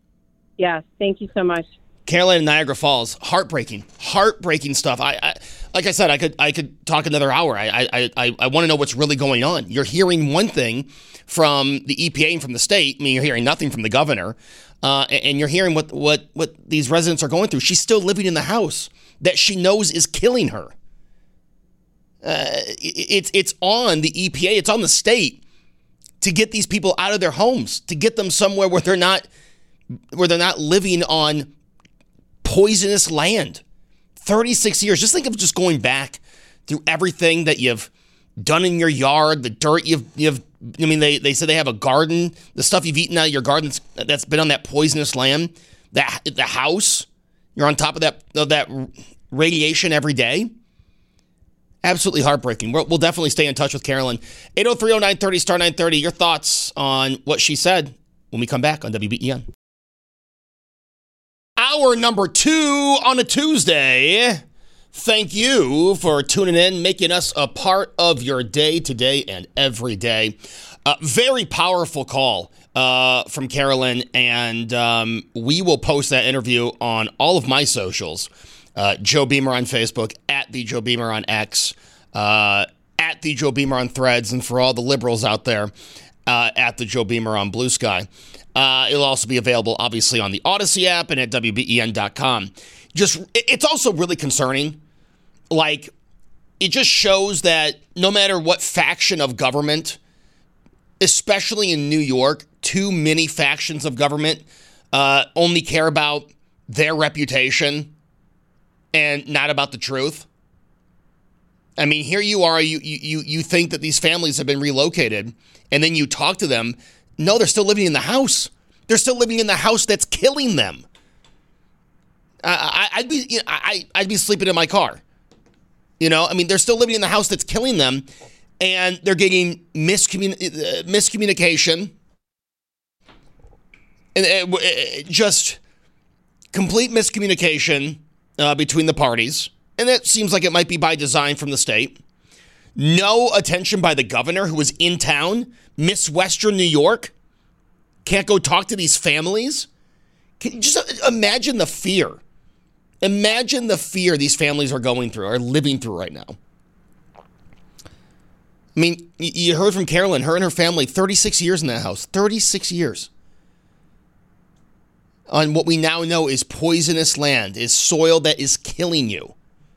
E: Yes, thank you so much.
A: Carolyn in Niagara Falls, heartbreaking, heartbreaking stuff. I, I like I said, I could I could talk another hour. I I I, I want to know what's really going on. You're hearing one thing from the E P A and from the state. I mean, you're hearing nothing from the governor, uh, and you're hearing what, what what these residents are going through. She's still living in the house that she knows is killing her. Uh, it's it's on the E P A. It's on the state to get these people out of their homes, to get them somewhere where they're not where they're not living on poisonous land. thirty-six years. Just think of just going back through everything that you've done in your yard, the dirt you've you've I mean they they said they have a garden, the stuff you've eaten out of your garden that's been on that poisonous land, that the house, you're on top of that of that radiation every day. Absolutely heartbreaking. We'll, we'll definitely stay in touch with Carolyn. eight oh three oh nine thirty star nine thirty. Your thoughts on what she said when we come back on W B E N. Hour number two on a Tuesday. Thank you for tuning in, making us a part of your day today and every day. Uh, very powerful call uh, from Carolyn, and um, we will post that interview on all of my socials. Uh, Joe Beamer on Facebook, at the Joe Beamer on X, uh, at the Joe Beamer on Threads, and for all the liberals out there, uh, at the Joe Beamer on Blue Sky. Uh, it'll also be available, obviously, on the Odyssey app and at W B E N dot com. Just, it's also really concerning. Like, it just shows that no matter what faction of government, especially in New York, too many factions of government uh, only care about their reputation and not about the truth. I mean, here you are, you you you think that these families have been relocated, and then you talk to them. No, they're still living in the house. They're still living in the house that's killing them. I, I, I'd be you know, I, I'd be sleeping in my car. You know, I mean, they're still living in the house that's killing them, and they're getting miscommun- uh, miscommunication and uh, uh, just complete miscommunication uh, between the parties. And that seems like it might be by design from the state. No attention by the governor who was in town, Miss Western New York. Can't go talk to these families. Can you just imagine the fear? Imagine the fear these families are going through, are living through right now. I mean, you heard from Carolyn, her and her family, thirty-six years in that house. thirty-six years. On what we now know is poisonous land, is soil that is killing you.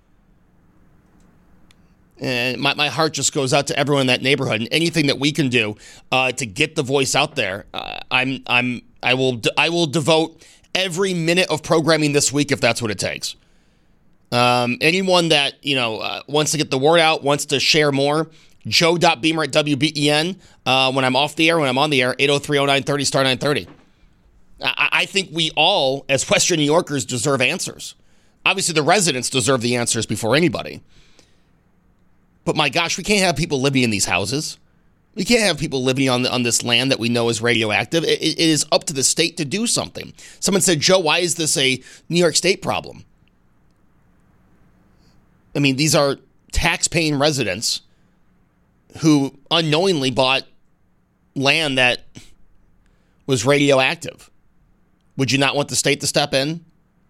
A: And my, my heart just goes out to everyone in that neighborhood, and anything that we can do uh, to get the voice out there, uh, I'm I'm I will I will devote every minute of programming this week if that's what it takes. Um, anyone that you know uh, wants to get the word out, wants to share more, joe.beamer at W B E N. Uh, when I'm off the air, when I'm on the air, eight oh three oh nine thirty star nine thirty. I, I think we all, as Western New Yorkers, deserve answers. Obviously, the residents deserve the answers before anybody. But my gosh, we can't have people living in these houses. We can't have people living on on this land that we know is radioactive. It, it is up to the state to do something. Someone said, Joe, why is this a New York State problem? I mean, these are tax-paying residents who unknowingly bought land that was radioactive. Would you not want the state to step in?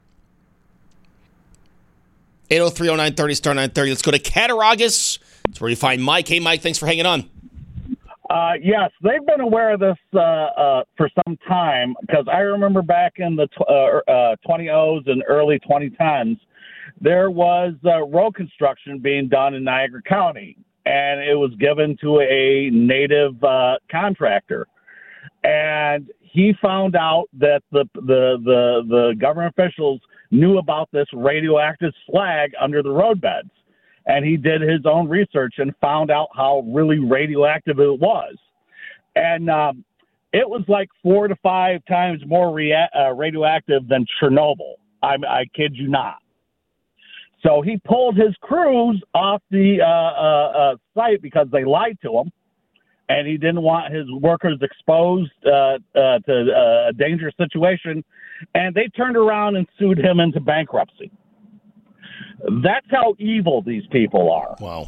A: eight oh three oh nine thirty star nine thirty. Let's go to Cattaraugus. That's where you find Mike. Hey, Mike, thanks for hanging on.
F: Uh, yes, they've been aware of this uh, uh, for some time because I remember back in the tw- uh, uh, twenty ohs and early twenty tens, there was uh, road construction being done in Niagara County, and it was given to a native uh, contractor. And he found out that the, the, the, the government officials knew about this radioactive slag under the roadbeds. And he did his own research and found out how really radioactive it was. And um, it was like four to five times more rea- uh, radioactive than Chernobyl. I, I kid you not. So he pulled his crews off the uh, uh, uh, site because they lied to him. And he didn't want his workers exposed uh, uh, to a dangerous situation. And they turned around and sued him into bankruptcy. That's how evil these people are.
A: Wow.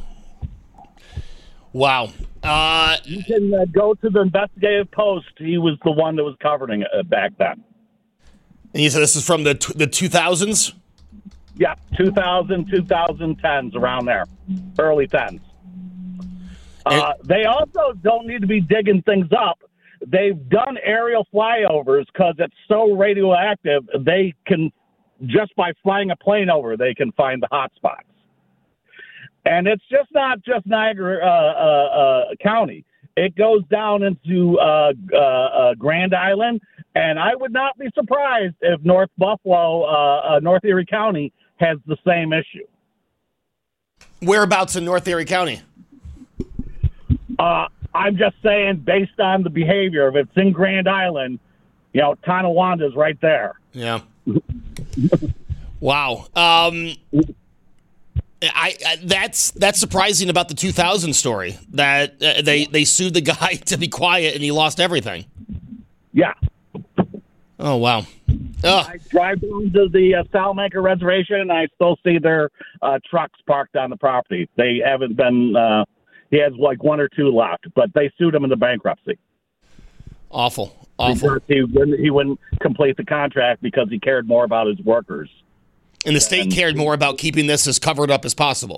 A: Wow. Uh,
F: you can uh, go to the investigative post. He was the one that was covering it back then.
A: And you said this is from the t- the two thousands?
F: Yeah, two thousand, twenty tens, around there. Early tens. Uh, they also don't need to be digging things up. They've done aerial flyovers because it's so radioactive, they can, just by flying a plane over, they can find the hot spots. And it's just not just Niagara uh, uh, uh, County. It goes down into uh, uh, uh, Grand Island, and I would not be surprised if North Buffalo, uh, uh, North Erie County, has the same issue.
A: Whereabouts in North Erie County?
F: Uh, I'm just saying, based on the behavior, if it's in Grand Island, you know, Tonawanda's right there.
A: Yeah. Wow. Um, I, I that's that's surprising about the two thousand story that uh, they they sued the guy to be quiet and he lost everything.
F: Yeah.
A: Oh wow. Ugh.
F: I drive down to the uh, Salamanca Reservation, and I still see their uh, trucks parked on the property. They haven't been. Uh, he has like one or two left, but they sued him into bankruptcy.
A: Awful. Awful.
F: Because he wouldn't, he wouldn't complete the contract because he cared more about his workers.
A: And the state cared more about keeping this as covered up as possible.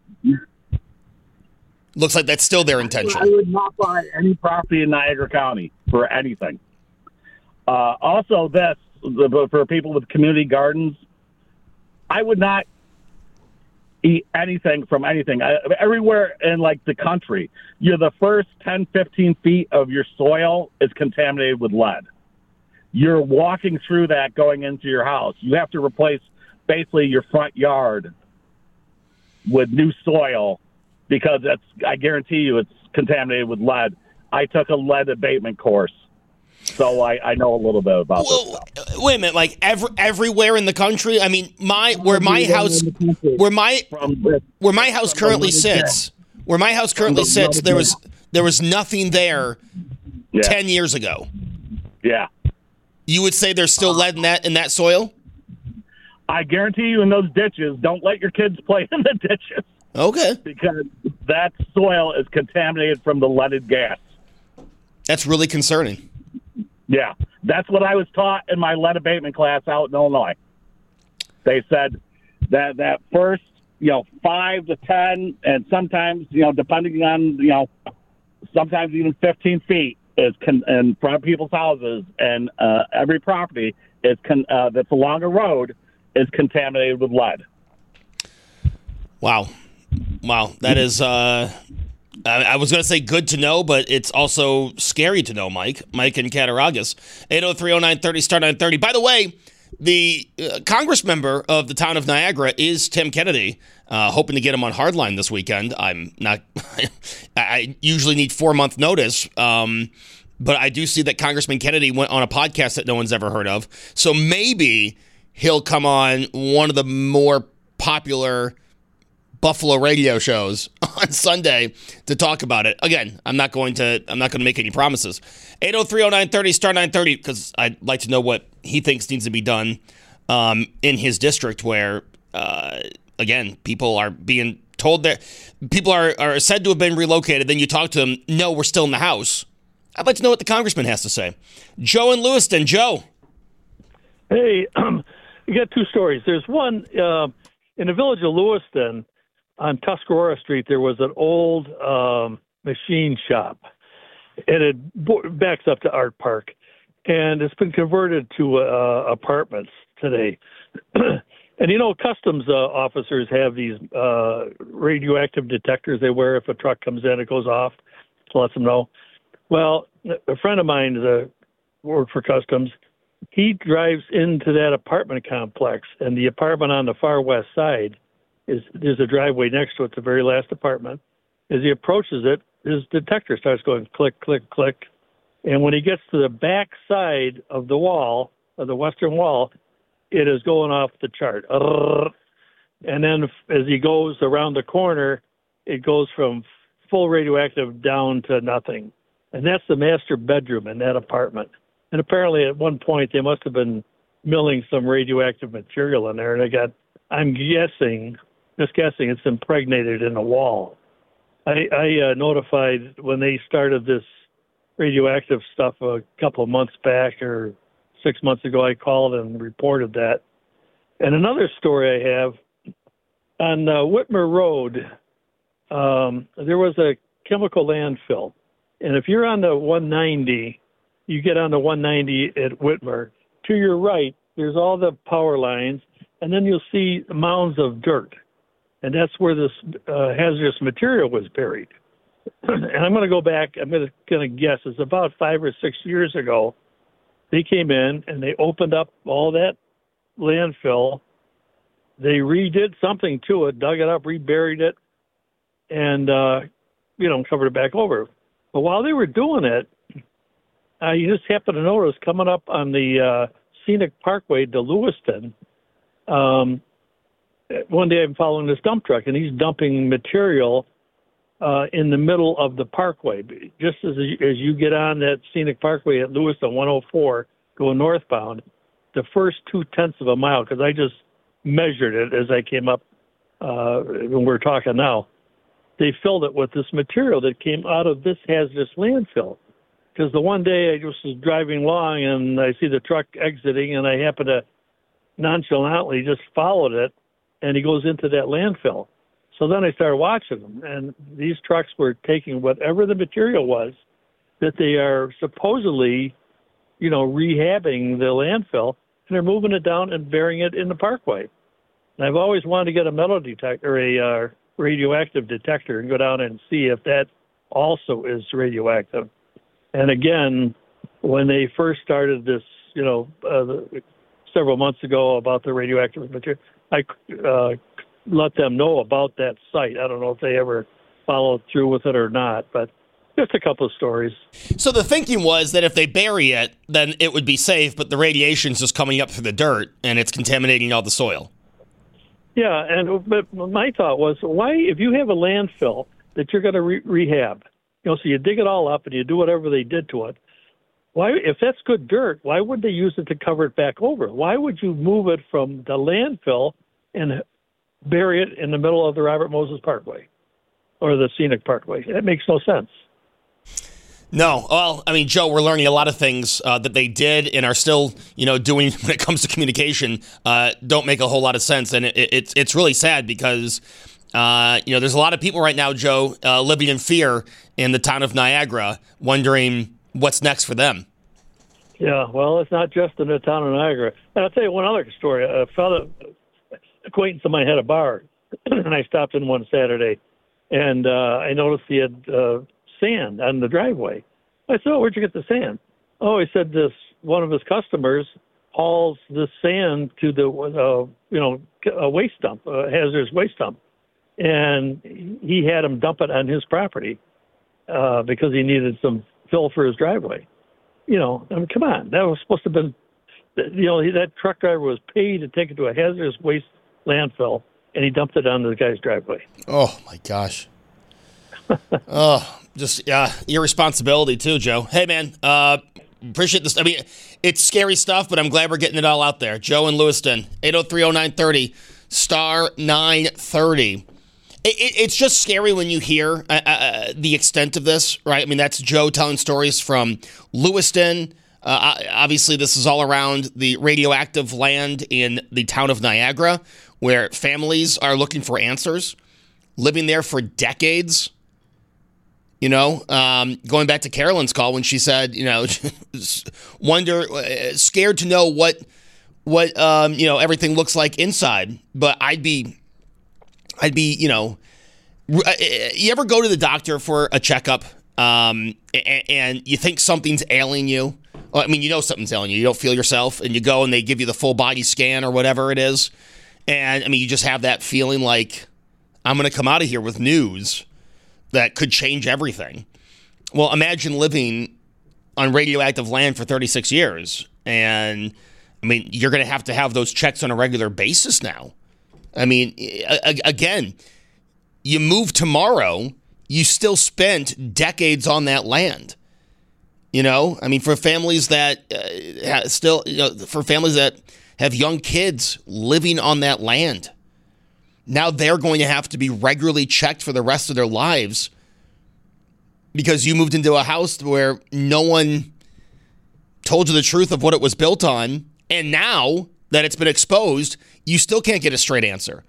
A: Looks like that's still their intention.
F: I would not buy any property in Niagara County for anything. Uh, also, this, for people with community gardens, I would not eat anything from anything. I, everywhere in, like, the country, you're the first ten, fifteen feet of your soil is contaminated with lead. You're walking through that going into your house. You have to replace basically your front yard with new soil because that's, I guarantee you it's contaminated with lead. I took a lead abatement course, so I, I know a little bit about
A: well,
F: this stuff.
A: Wait a minute, like every, everywhere in the country? I mean, my where my house where my where my house currently sits, where my house currently sits, there was there was nothing there
F: Yeah.
A: ten years ago.
F: Yeah.
A: You would say there's still lead in that in that soil?
F: I guarantee you in those ditches, don't let your kids play in the ditches
A: Okay.
F: because that soil is contaminated from the leaded gas.
A: That's really concerning.
F: Yeah, that's what I was taught in my lead abatement class out in Illinois. They said that that first, you know, five to ten, and sometimes, you know, depending on, you know, sometimes even fifteen feet is con- in front of people's houses, and uh, every property is con- uh, that's along a road is contaminated with lead.
A: Wow. Wow. That is, uh, I, I was going to say good to know, but it's also scary to know, Mike. Mike in Cattaraugus. eight oh three oh nine thirty, star nine thirty. By the way, the uh, Congress member of the town of Niagara is Tim Kennedy. Uh, hoping to get him on Hardline this weekend. I'm not, I usually need four month notice. Um, but I do see that Congressman Kennedy went on a podcast that no one's ever heard of. So maybe he'll come on one of the more popular Buffalo radio shows on Sunday to talk about it. Again, I'm not going to I'm not going to make any promises. eight oh three oh nine thirty, star nine thirty, because I'd like to know what he thinks needs to be done um, in his district where, uh, again, people are being told that people are, are said to have been relocated. Then you talk to them, no, we're still in the house. I'd like to know what the congressman has to say. Joe in Lewiston. Joe.
G: Hey, um, you got two stories. There's one uh, in the village of Lewiston on Tuscarora Street. There was an old um, machine shop, and it bo- backs up to Art Park, and it's been converted to uh, apartments today. And you know, customs uh, officers have these uh, radioactive detectors they wear. If a truck comes in, it goes off to let them know. Well, a friend of mine that worked for customs, he drives into that apartment complex, and the apartment on the far west side is there's a driveway next to it, the very last apartment. As he approaches it, his detector starts going click, click, click. And when he gets to the back side of the wall, of the western wall, it is going off the chart. And then as he goes around the corner, it goes from full radioactive down to nothing. And that's the master bedroom in that apartment. And apparently at one point they must have been milling some radioactive material in there. And they got, I'm guessing, just guessing, it's impregnated in the wall. I, I uh, notified when they started this radioactive stuff a couple of months back or six months ago, I called and reported that. And another story I have, on uh, Whitmer Road, um, there was a chemical landfill. And if you're on the one ninety, you get on the one ninety at Whitmer. To your right, there's all the power lines, and then you'll see mounds of dirt. And that's where this uh, hazardous material was buried. and I'm going to go back, I'm going to guess, it's about five or six years ago, they came in and they opened up all that landfill. They redid something to it, dug it up, reburied it, and, uh, you know, covered it back over. But while they were doing it, uh, you just happen to notice coming up on the uh, Scenic Parkway to Lewiston, um, one day I'm following this dump truck, and he's dumping material uh, in the middle of the parkway. Just as as you get on that Scenic Parkway at Lewiston one oh four, going northbound, the first two-tenths of a mile, because I just measured it as I came up uh, when we're talking now, they filled it with this material that came out of this hazardous landfill. Because the one day I just was driving along and I see the truck exiting and I happen to nonchalantly just followed it, and he goes into that landfill. So then I started watching them, and these trucks were taking whatever the material was that they are supposedly, you know, rehabbing the landfill, and they're moving it down and burying it in the parkway. And I've always wanted to get a metal detector, or a uh, radioactive detector, and go down and see if that also is radioactive. And again, when they first started this, you know, uh, the, several months ago about the radioactive material, I uh, let them know about that site. I don't know if they ever followed through with it or not, but just a couple of stories.
A: So the thinking was that if they bury it, then it would be safe, but the radiation's just coming up through the dirt and it's contaminating all the soil.
G: Yeah, and but my thought was, why, if you have a landfill that you're going to re- rehab, you know, so you dig it all up and you do whatever they did to it, why, if that's good dirt, why would they use it to cover it back over? Why would you move it from the landfill and bury it in the middle of the Robert Moses Parkway or the Scenic Parkway? That makes no sense.
A: No. Well, I mean, Joe, we're learning a lot of things uh, that they did and are still, you know, doing when it comes to communication uh, don't make a whole lot of sense. And it, it, it's it's really sad because, uh, you know, there's a lot of people right now, Joe, uh, living in fear in the town of Niagara, wondering what's next for them.
G: Yeah, well, it's not just in the town of Niagara. And I'll tell you one other story. A fellow acquaintance of mine had a bar, and I stopped in one Saturday, and uh, I noticed he had uh, sand on the driveway. I said, "Oh, where'd you get the sand?" Oh, he said this one of his customers hauls this sand to the uh, you know a waste dump, a hazardous waste dump, and he had him dump it on his property uh, because he needed some fill for his driveway. You know, I mean, come on. That was supposed to have been, you know, that truck driver was paid to take it to a hazardous waste landfill, and he dumped it onto the guy's driveway.
A: Oh, my gosh. Oh, just, yeah, irresponsibility too, Joe. Hey, man, uh, appreciate this. I mean, it's scary stuff, but I'm glad we're getting it all out there. Joe in Lewiston, eight oh three oh nine thirty, star nine thirty. It, it, it's just scary when you hear uh, uh, the extent of this, right? I mean, that's Joe telling stories from Lewiston. Uh, obviously, this is all around the radioactive land in the town of Niagara, where families are looking for answers, living there for decades. You know, um, going back to Carolyn's call when she said, you know, wonder, uh, scared to know what, what um, you know, everything looks like inside. But I'd be... I'd be, you know, you ever go to the doctor for a checkup um, and, and you think something's ailing you? Well, I mean, you know something's ailing you. You don't feel yourself, and you go and they give you the full body scan or whatever it is. And, I mean, you just have that feeling like, I'm going to come out of here with news that could change everything. Well, imagine living on radioactive land for thirty-six years. And, I mean, you're going to have to have those checks on a regular basis now. I mean, again, you move tomorrow, you still spent decades on that land. You know, I mean, for families that uh, still, you know, for families that have young kids living on that land, now they're going to have to be regularly checked for the rest of their lives because you moved into a house where no one told you the truth of what it was built on, and now that it's been exposed, you still can't get a straight answer.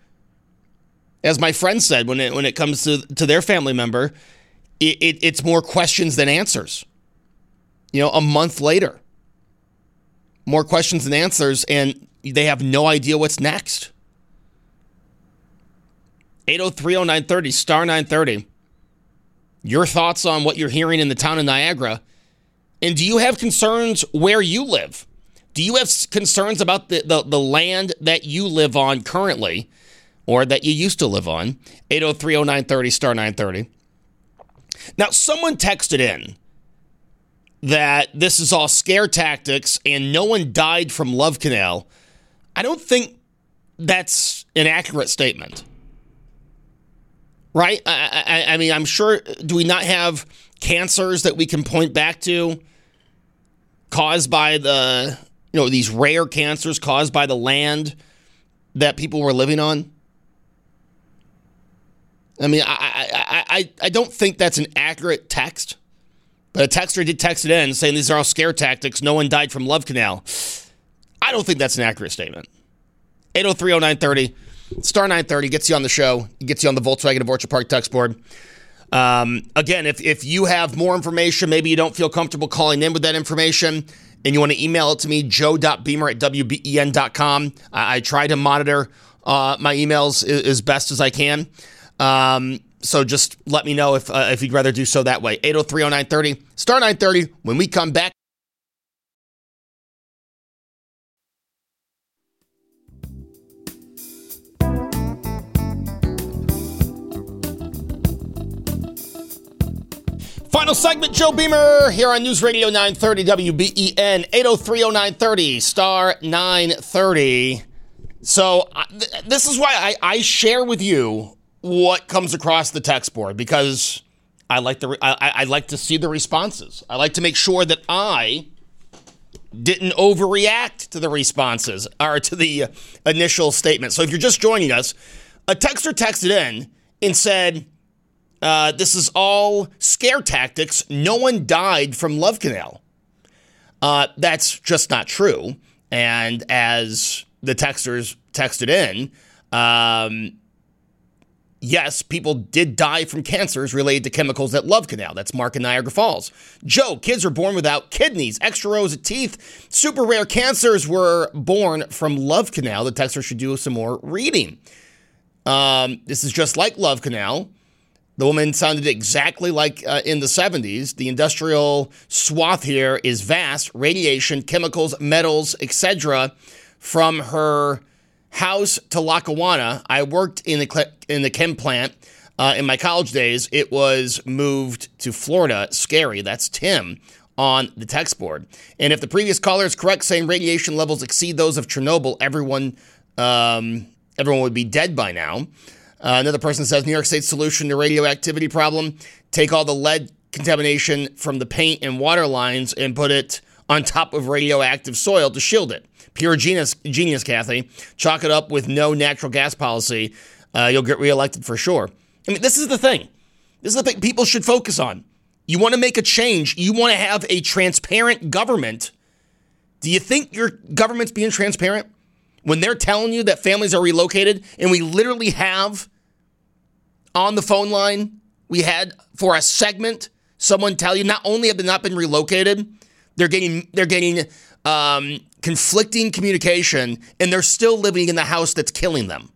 A: As my friend said, when it when it comes to, to their family member, it, it, it's more questions than answers. You know, a month later, more questions than answers, and they have no idea what's next. eight oh three oh nine thirty, star nine thirty. your thoughts on what you're hearing in the town of Niagara. And do you have concerns where you live? Do you have concerns about the, the, the land that you live on currently or that you used to live on? eight oh three oh nine thirty, star nine thirty. Now, someone texted in that this is all scare tactics and no one died from Love Canal. I don't think that's an accurate statement. Right? I, I, I mean, I'm sure, do we not have cancers that we can point back to caused by the, you know, these rare cancers caused by the land that people were living on? I mean, I, I, I, I don't think that's an accurate text. But a texter did text it in saying these are all scare tactics. No one died from Love Canal. I don't think that's an accurate statement. eight oh three oh nine thirty, star nine thirty gets you on the show. Gets you on the Volkswagen of Orchard Park text board. Um, again, if, if you have more information, maybe you don't feel comfortable calling in with that information, and you want to email it to me, joe.beamer at w b e n dot com. I, I try to monitor uh, my emails as, as best as I can. Um, so just let me know if uh, if you'd rather do so that way. eight oh three oh nine thirty, star nine thirty. When we come back. Final segment, Joe Beamer here on News Radio nine thirty W B E N, eight oh three oh nine thirty, star nine thirty. So uh, th- this is why I, I share with you what comes across the text board, because I like the re- I, I like to see the responses. I like to make sure that I didn't overreact to the responses or to the uh, initial statement. So if you're just joining us, a texter texted in and said, uh, this is all scare tactics. No one died from Love Canal. Uh, that's just not true. And as the texters texted in, um, yes, people did die from cancers related to chemicals at Love Canal. That's Mark in Niagara Falls. Joe, kids are born without kidneys, extra rows of teeth. Super rare cancers were born from Love Canal. The texter should do some more reading. Um, this is just like Love Canal. The woman sounded exactly like uh, in the seventies. The industrial swath here is vast. Radiation, chemicals, metals, et cetera. From her house to Lackawanna. I worked in the in the chem plant uh, in my college days. It was moved to Florida. Scary. That's Tim on the text board. And if the previous caller is correct, saying radiation levels exceed those of Chernobyl, everyone um, everyone would be dead by now. Uh, another person says New York State's solution to radioactivity problem: take all the lead contamination from the paint and water lines and put it on top of radioactive soil to shield it. Pure genius, genius, Kathy. Chalk it up with no natural gas policy. Uh, you'll get reelected for sure. I mean, this is the thing. This is the thing people should focus on. You want to make a change. You want to have a transparent government. Do you think your government's being transparent when they're telling you that families are relocated? And we literally have on the phone line, we had for a segment, someone tell you not only have they not been relocated, they're getting they're getting um, conflicting communication, and they're still living in the house that's killing them.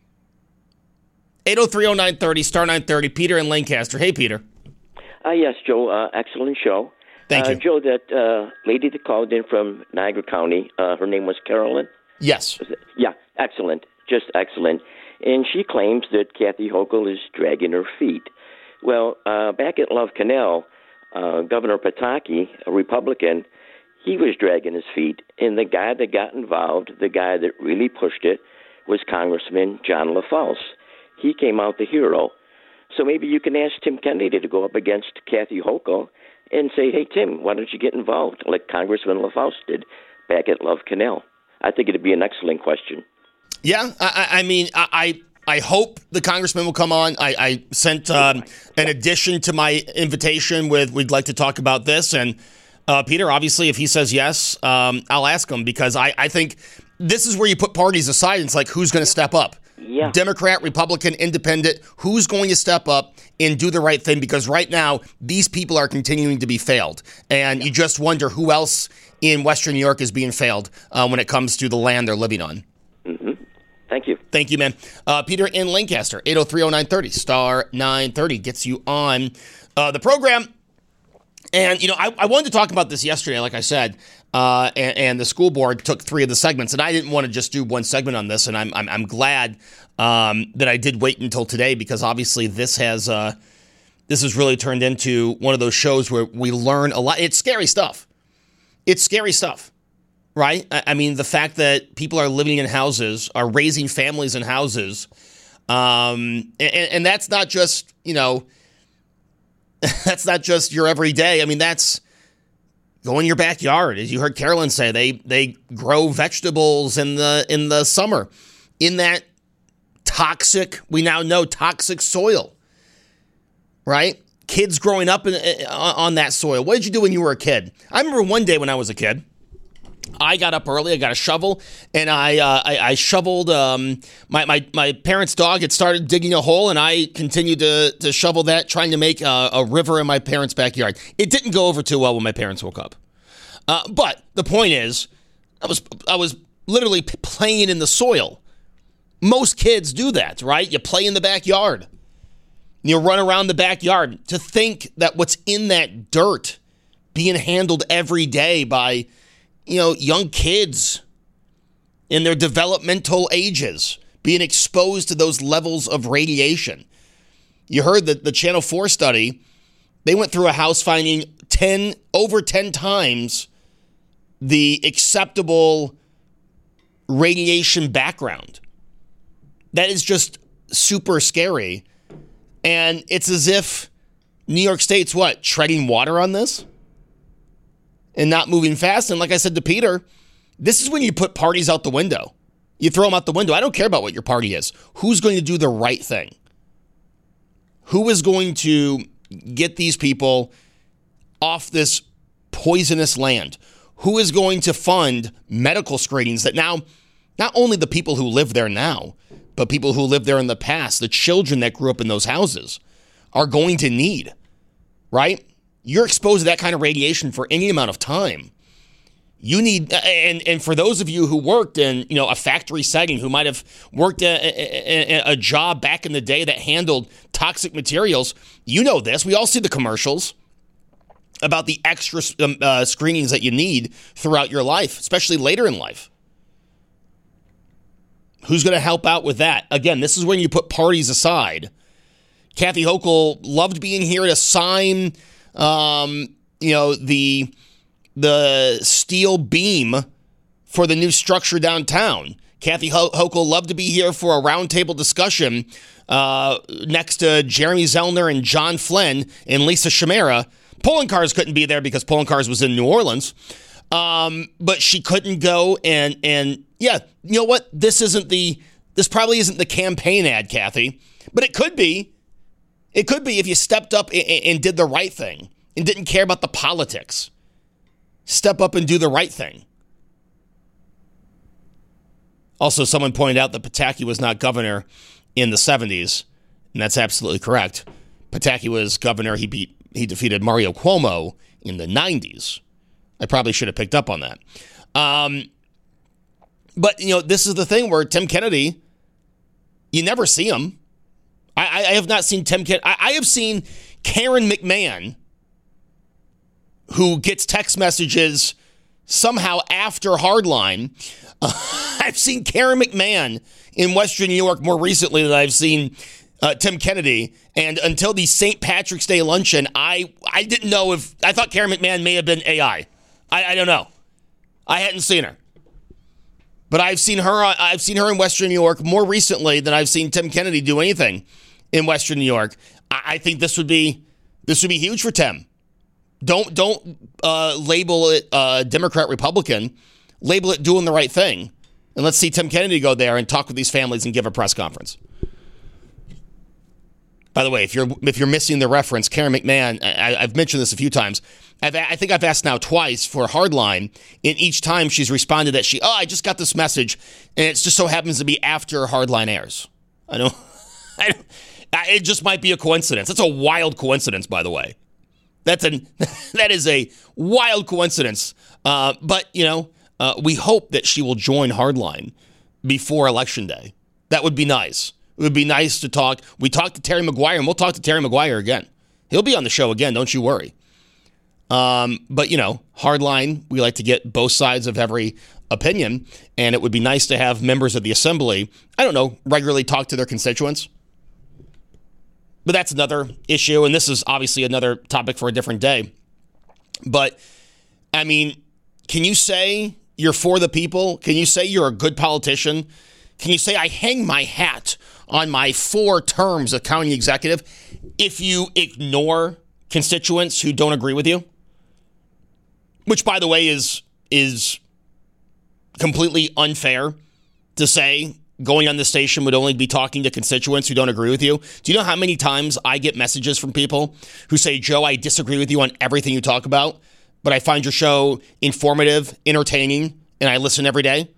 A: eight oh three oh nine thirty, star nine thirty, Peter in Lancaster. Hey, Peter.
H: Uh, yes, Joe. Uh, excellent show.
A: Thank
H: uh,
A: you.
H: Joe, that uh, lady that called in from Niagara County, uh, her name was Carolyn?
A: Yes.
H: Yeah, excellent. Just excellent. And she claims that Kathy Hochul is dragging her feet. Well, uh, back at Love Canal, uh, Governor Pataki, a Republican, he was dragging his feet. And the guy that got involved, the guy that really pushed it, was Congressman John LaFalce. He came out the hero. So maybe you can ask Tim Kennedy to go up against Kathy Hochul and say, hey, Tim, why don't you get involved like Congressman LaFalce did back at Love Canal? I think it'd be an excellent question.
A: Yeah, I, I mean, I I hope the congressman will come on. I, I sent um, an addition to my invitation with we'd like to talk about this. And uh, Peter, obviously, if he says yes, um, I'll ask him, because I, I think this is where you put parties aside. And it's like, who's going to step up?
H: Yeah.
A: Democrat, Republican, Independent, who's going to step up and do the right thing? Because right now, these people are continuing to be failed. And yeah. you just wonder who else in Western New York is being failed uh, when it comes to the land they're living on.
H: Mm-hmm. Thank you.
A: Thank you, man. Uh, Peter in Lancaster, eight oh three oh nine thirty, star nine thirty gets you on uh, the program. And, you know, I, I wanted to talk about this yesterday, like I said, uh, and, and the school board took three of the segments, and I didn't want to just do one segment on this, and I'm I'm, I'm glad um, that I did wait until today, because obviously this has uh, this has really turned into one of those shows where we learn a lot. It's scary stuff. It's scary stuff, right? I, I mean, the fact that people are living in houses, are raising families in houses, um, and, and that's not just, you know, that's not just your everyday. I mean, that's go in your backyard. As you heard Carolyn say, they they grow vegetables in the in the summer in that toxic, we now know, toxic soil, right? Kids growing up in, on that soil. What did you do when you were a kid? I remember one day when I was a kid, I got up early, I got a shovel, and I uh, I, I shoveled, um, my, my, my parents' dog had started digging a hole, and I continued to, to shovel that, trying to make a, a river in my parents' backyard. It didn't go over too well when my parents woke up. Uh, but the point is, I was I was literally playing in the soil. Most kids do that, right? You play in the backyard. You run around the backyard. To think that what's in that dirt being handled every day by, you know, young kids in their developmental ages, being exposed to those levels of radiation. You heard that the Channel four study, they went through a house finding ten, over ten times the acceptable radiation background. That is just super scary. And it's as if New York State's what, treading water on this? And not moving fast. And like I said to Peter, this is when you put parties out the window. You throw them out the window. I don't care about what your party is. Who's going to do the right thing? Who is going to get these people off this poisonous land? Who is going to fund medical screenings that now, not only the people who live there now, but people who lived there in the past, the children that grew up in those houses, are going to need, right? You're exposed to that kind of radiation for any amount of time. You need, and and for those of you who worked in, you know, a factory setting, who might have worked a, a, a job back in the day that handled toxic materials, you know this. We all see the commercials about the extra um, uh, screenings that you need throughout your life, especially later in life. Who's going to help out with that? Again, this is when you put parties aside. Kathy Hochul loved being here to sign, um, you know, the the steel beam for the new structure downtown. Kathy Ho- Hochul loved to be here for a roundtable discussion uh, next to Jeremy Zellner and John Flynn and Lisa Shamera. Polling Cars couldn't be there because Polling Cars was in New Orleans. Um, but she couldn't go and, and yeah, you know what? This isn't the, this probably isn't the campaign ad, Kathy, but it could be. It could be if you stepped up and, and did the right thing and didn't care about the politics. Step up and do the right thing. Also, someone pointed out that Pataki was not governor in the seventies, and that's absolutely correct. Pataki was governor. He beat, he defeated Mario Cuomo in the nineties. I probably should have picked up on that. Um, but, you know, this is the thing where Tim Kennedy, you never see him. I, I have not seen Tim Kennedy. I, I have seen Karen McMahon, who gets text messages somehow after Hardline. Uh, I've seen Karen McMahon in Western New York more recently than I've seen uh, Tim Kennedy. And until the Saint Patrick's Day luncheon, I, I didn't know if, I thought Karen McMahon may have been A I. I, I don't know. I hadn't seen her. But I've seen her I've seen her in Western New York more recently than I've seen Tim Kennedy do anything in Western New York. I, I think this would be this would be huge for Tim. Don't don't uh, label it uh, Democrat Republican. Label it doing the right thing. And let's see Tim Kennedy go there and talk with these families and give a press conference. By the way, if you're if you're missing the reference, Karen McMahon, I, I've mentioned this a few times. I've, I think I've asked now twice for Hardline, and each time she's responded that she, oh, I just got this message, and it just so happens to be after Hardline airs. I don't, I don't, it just might be a coincidence. That's a wild coincidence, by the way. That's an that is a wild coincidence. Uh, but you know, uh, we hope that she will join Hardline before Election Day. That would be nice. It would be nice to talk. We talked to Terry McGuire, and we'll talk to Terry McGuire again. He'll be on the show again, don't you worry. Um, but, you know, hardline, we like to get both sides of every opinion, and it would be nice to have members of the assembly, I don't know, regularly talk to their constituents. But that's another issue, and this is obviously another topic for a different day. But, I mean, can you say you're for the people? Can you say you're a good politician? Can you say I hang my hat on my four terms of county executive if you ignore constituents who don't agree with you? Which, by the way, is is completely unfair to say going on the station would only be talking to constituents who don't agree with you. Do you know how many times I get messages from people who say, Joe, I disagree with you on everything you talk about, but I find your show informative, entertaining, and I listen every day?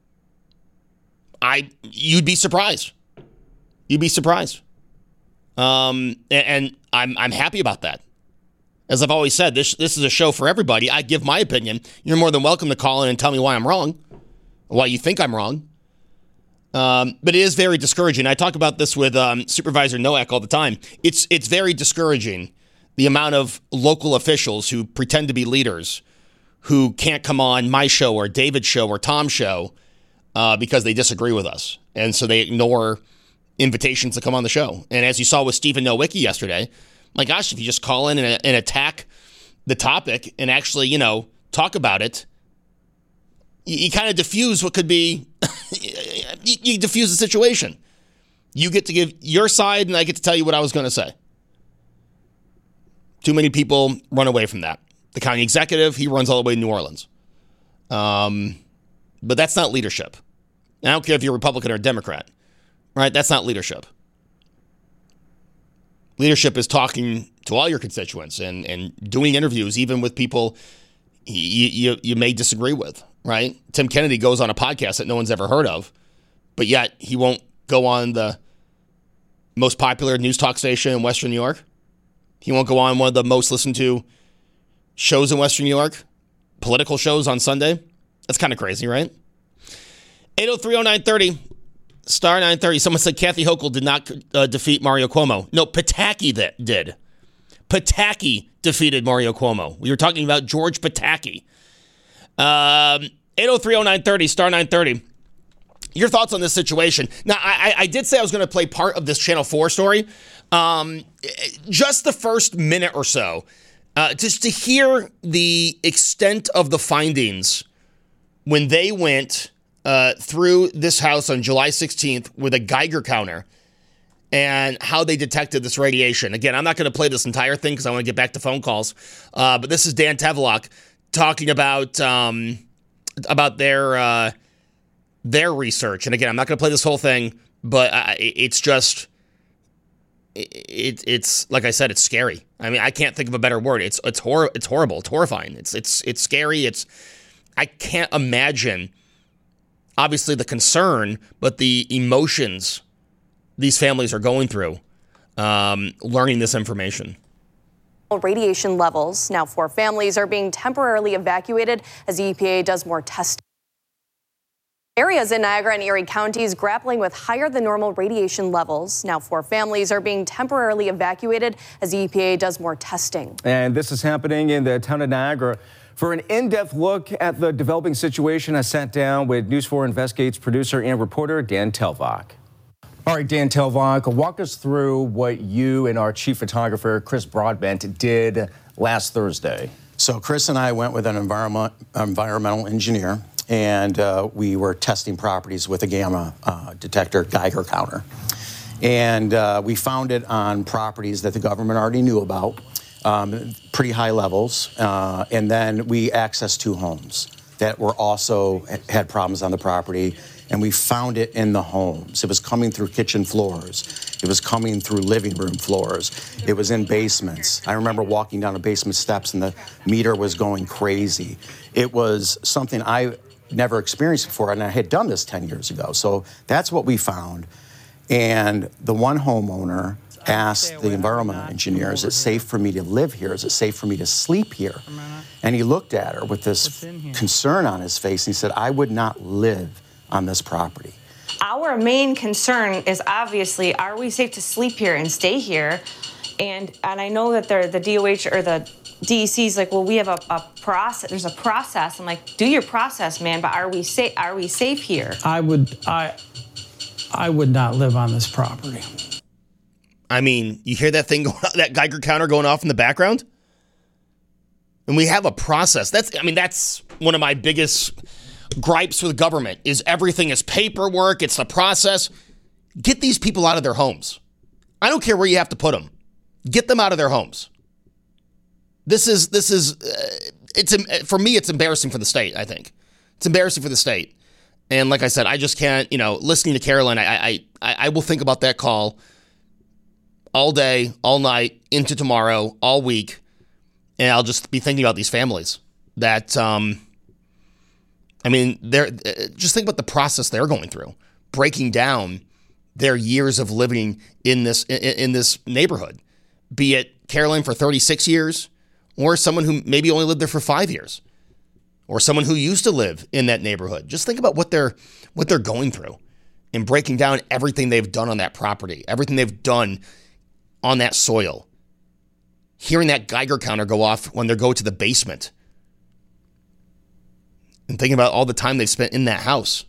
A: I, you'd be surprised. You'd be surprised. Um, and, and I'm I'm happy about that. As I've always said, this this is a show for everybody. I give my opinion. You're more than welcome to call in and tell me why I'm wrong, why you think I'm wrong. Um, but it is very discouraging. I talk about this with um, Supervisor Nowak all the time. It's it's very discouraging, the amount of local officials who pretend to be leaders who can't come on my show or David's show or Tom's show uh, because they disagree with us. And so they ignore invitations to come on the show. And as you saw with Stephen Nowicki yesterday, my gosh, if you just call in and, and attack the topic and actually, you know, talk about it, you, you kind of diffuse what could be, you, you diffuse the situation. You get to give your side and I get to tell you what I was going to say. Too many people run away from that. The county executive, he runs all the way to New Orleans. Um, but that's not leadership. I don't care if you're Republican or Democrat, right? That's not leadership. Leadership is talking to all your constituents and, and doing interviews, even with people you, you, you may disagree with, right? Tim Kennedy goes on a podcast that no one's ever heard of, but yet he won't go on the most popular news talk station in Western New York. He won't go on one of the most listened to shows in Western New York, political shows on Sunday. That's kind of crazy, right? eight oh three oh nine thirty. Star nine thirty. Someone said Kathy Hochul did not uh, defeat Mario Cuomo. No, Pataki that did. Pataki defeated Mario Cuomo. We were talking about George Pataki. Um, eight oh three oh nine thirty, star nine thirty. Your thoughts on this situation. Now, I, I did say I was going to play part of this Channel four story. Um, just the first minute or so. Uh, just to hear the extent of the findings when they went Uh, through this house on July sixteenth with a Geiger counter and how they detected this radiation. Again, I'm not going to play this entire thing because I want to get back to phone calls. Uh, but this is Dan Tevlok talking about um, about their uh, their research. And again, I'm not going to play this whole thing, but I, it's just it, it's like I said, it's scary. I mean, I can't think of a better word. It's it's hor- it's horrible. It's horrifying. It's it's it's scary. It's I can't imagine. Obviously the concern, but the emotions these families are going through, um, learning this information.
I: Radiation levels. Now four families are being temporarily evacuated as the E P A does more testing. Areas in Niagara and Erie counties grappling with higher than normal radiation levels. Now four families are being temporarily evacuated as the E P A does more testing.
J: And this is happening in the town of Niagara. For an in-depth look at the developing situation, I sat down with News four Investigates producer and reporter Dan Tevlok. All right, Dan Tevlok, walk us through what you and our chief photographer, Chris Broadbent, did last Thursday.
K: So Chris and I went with an environment, environmental engineer, and uh, we were testing properties with a gamma uh, detector Geiger counter. And uh, we found it on properties that the government already knew about. Um, pretty high levels, uh, and then we accessed two homes that were also had problems on the property, and we found it in the homes. It was coming through kitchen floors. It was coming through living room floors. It was in basements. I remember walking down the basement steps, and the meter was going crazy. It was something I never experienced before, and I had done this ten years ago. So that's what we found. And the one homeowner asked the environmental engineer, is it safe for me to live here? Is it safe for me to sleep here? And he looked at her with this concern on his face, and he said, I would not live on this property.
L: our main concern is obviously, are we safe to sleep here and stay here? And and I know that the D O H or the D E C is like, well, we have a, a process. There's a process. I'm like, do your process, man. But are we safe? Are we safe here?
M: I would I I would not live on this property.
A: I mean, you hear that thing going, that Geiger counter going off in the background? And we have a process. That's I mean, that's one of my biggest gripes with the government is everything is paperwork. It's the process. Get these people out of their homes. I don't care where you have to put them. Get them out of their homes. This is, this is, uh, it's, for me, it's embarrassing for the state, I think. It's embarrassing for the state. And like I said, I just can't, you know, listening to Carolyn, I, I, I, I will think about that call all day, all night, into tomorrow, all week. And I'll just be thinking about these families that, um, I mean, they're, just think about the process they're going through, breaking down their years of living in this, in, in this neighborhood. Be it Carolyn for thirty-six years, or someone who maybe only lived there for five years, or someone who used to live in that neighborhood. Just think about what they're what they're going through and breaking down everything they've done on that property, everything they've done on that soil. Hearing that Geiger counter go off when they go to the basement, and thinking about all the time they've spent in that house.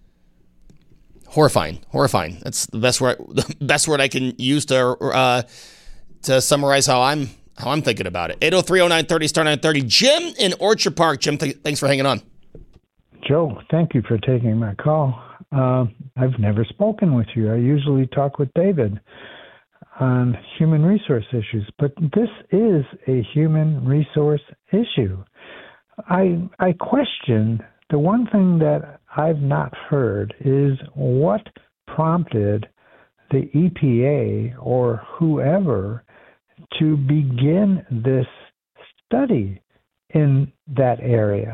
A: Horrifying, horrifying. That's the best word, the best word I can use to uh, to summarize how I'm how I'm thinking about it. eight oh three oh nine thirty, star nine thirty. Jim in Orchard Park. Jim, th- thanks for hanging on.
N: Joe, thank you for taking my call. Uh, I've never spoken with you. I usually talk with David on human resource issues, but this is a human resource issue. I I question the one thing that I've not heard is what prompted the E P A or whoever to begin this study in that area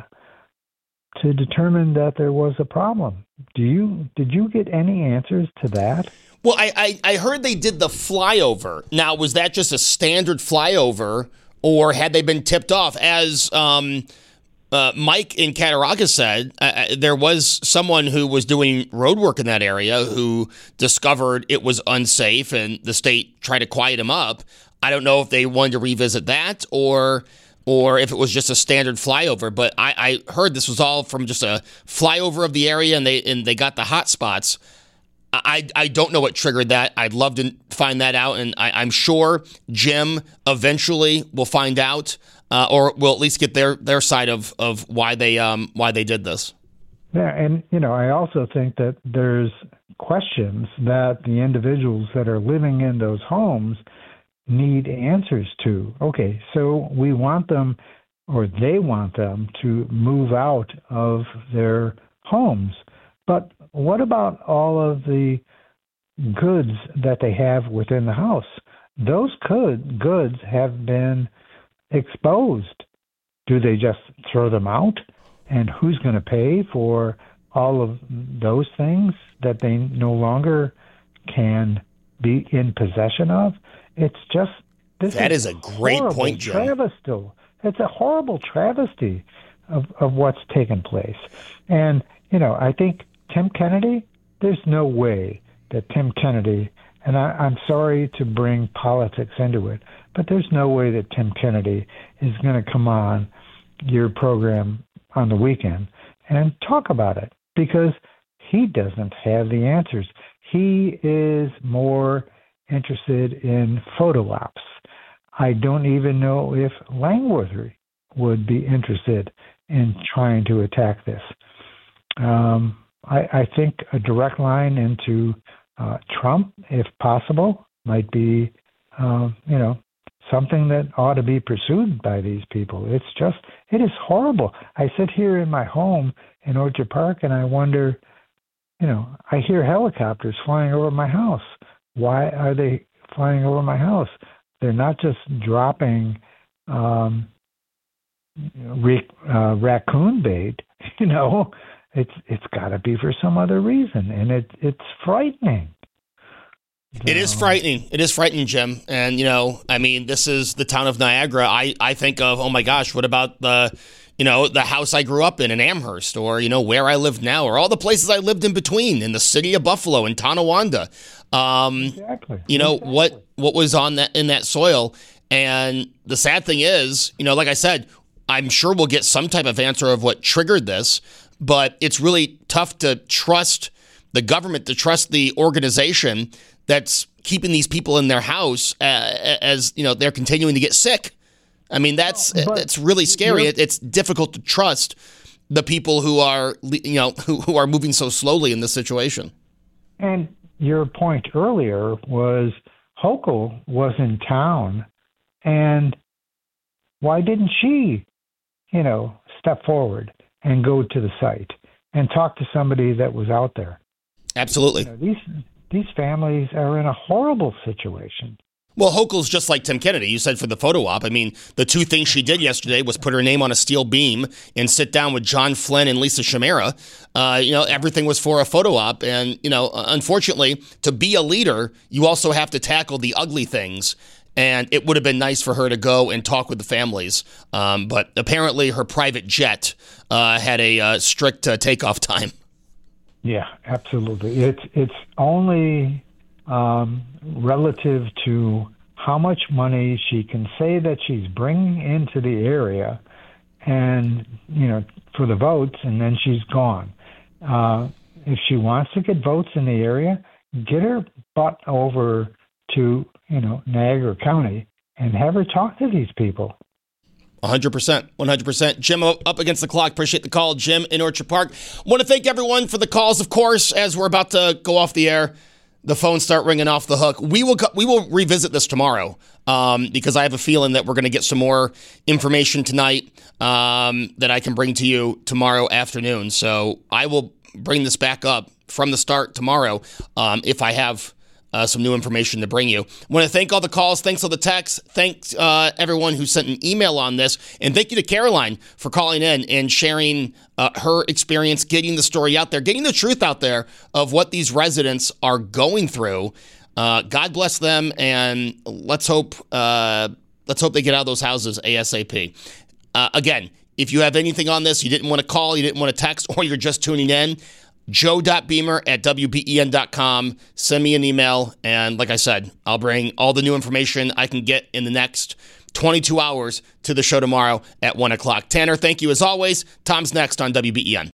N: to determine that there was a problem. Do you did you get any answers to that?
A: Well, I, I, I heard they did the flyover. Now, was that just a standard flyover, or had they been tipped off? As um, uh, Mike in Cattaraugus said, uh, there was someone who was doing road work in that area who discovered it was unsafe, and the state tried to quiet him up. I don't know if they wanted to revisit that, or or if it was just a standard flyover. But I, I heard this was all from just a flyover of the area, and they and they got the hot spots. I, I don't know what triggered that. I'd love to find that out, and I, I'm sure Jim eventually will find out, uh, or will at least get their, their side of, of why they um why they did this.
N: Yeah, and you know, I also think that there's questions that the individuals that are living in those homes need answers to. Okay, so we want them, or they want them, to move out of their homes, but what about all of the goods that they have within the house? Those could, goods have been exposed. Do they just throw them out? And who's going to pay for all of those things that they no longer can be in possession of? It's just... This
A: that
N: is,
A: is a great point, Jim.
N: Travesty. It's a horrible travesty of, of what's taken place. And, you know, I think Tim Kennedy, there's no way that Tim Kennedy, and I, I'm sorry to bring politics into it, but there's no way that Tim Kennedy is going to come on your program on the weekend and talk about it, because he doesn't have the answers. He is more interested in photo ops. I don't even know if Langworthy would be interested in trying to attack this. Um, I, I think a direct line into uh, Trump, if possible, might be, uh, you know, something that ought to be pursued by these people. It's just, it is horrible. I sit here in my home in Orchard Park and I wonder, you know, I hear helicopters flying over my house. Why are they flying over my house? They're not just dropping um, uh, raccoon bait, you know. It's it's got to be for some other reason, and it it's frightening. So.
A: It is frightening. It is frightening, Jim. And you know, I mean, this is the town of Niagara. I, I think of, oh my gosh, what about the you know, the house I grew up in in Amherst, or, you know, where I live now, or all the places I lived in between, in the city of Buffalo, in Tonawanda. Um,
N: exactly.
A: You know,
N: exactly.
A: what what was on that in that soil. And the sad thing is, you know, like I said, I'm sure we'll get some type of answer of what triggered this, but it's really tough to trust the government, to trust the organization that's keeping these people in their house uh, as, you know, they're continuing to get sick. I mean, that's
N: But
A: that's really scary.
N: you're-
A: It, it's difficult to trust the people who are, you know, who, who are moving so slowly in this situation.
N: And your point earlier was Hochul was in town, and why didn't she, you know, step forward and go to the site and talk to somebody that was out there?
A: Absolutely.
N: You know, these these families are in a horrible situation.
A: Well, Hochul's just like Tim Kennedy. You said for the photo op. I mean, the two things she did yesterday was put her name on a steel beam and sit down with John Flynn and Lisa Shamera. Uh, you know, everything was for a photo op. And, you know, unfortunately, to be a leader, you also have to tackle the ugly things. And it would have been nice for her to go and talk with the families. Um, but apparently her private jet uh, had a uh, strict uh, takeoff time.
N: Yeah, absolutely. It's it's only um, relative to how much money she can say that she's bringing into the area, and you know, for the votes, and then she's gone. Uh, if she wants to get votes in the area, get her butt over to you know Niagara County and have her talk to these people.
A: one hundred percent. one hundred percent. Jim, up against the clock. Appreciate the call. Jim in Orchard Park. Want to thank everyone for the calls, of course, as we're about to go off the air. The phones start ringing off the hook. We will we will revisit this tomorrow um, because I have a feeling that we're going to get some more information tonight um, that I can bring to you tomorrow afternoon. So I will bring this back up from the start tomorrow um, if I have Uh, some new information to bring you. I want to thank all the calls. Thanks all the texts. Thanks uh, everyone who sent an email on this. And thank you to Caroline for calling in and sharing uh, her experience, getting the story out there, getting the truth out there of what these residents are going through. Uh, God bless them, and let's hope uh, let's hope they get out of those houses ASAP. Uh, again, if you have anything on this, you didn't want to call, you didn't want to text, or you're just tuning in, joe.beamer at W B E N dot com. Send me an email. And like I said, I'll bring all the new information I can get in the next twenty-two hours to the show tomorrow at one o'clock. Tanner, thank you as always. Tom's next on W B E N.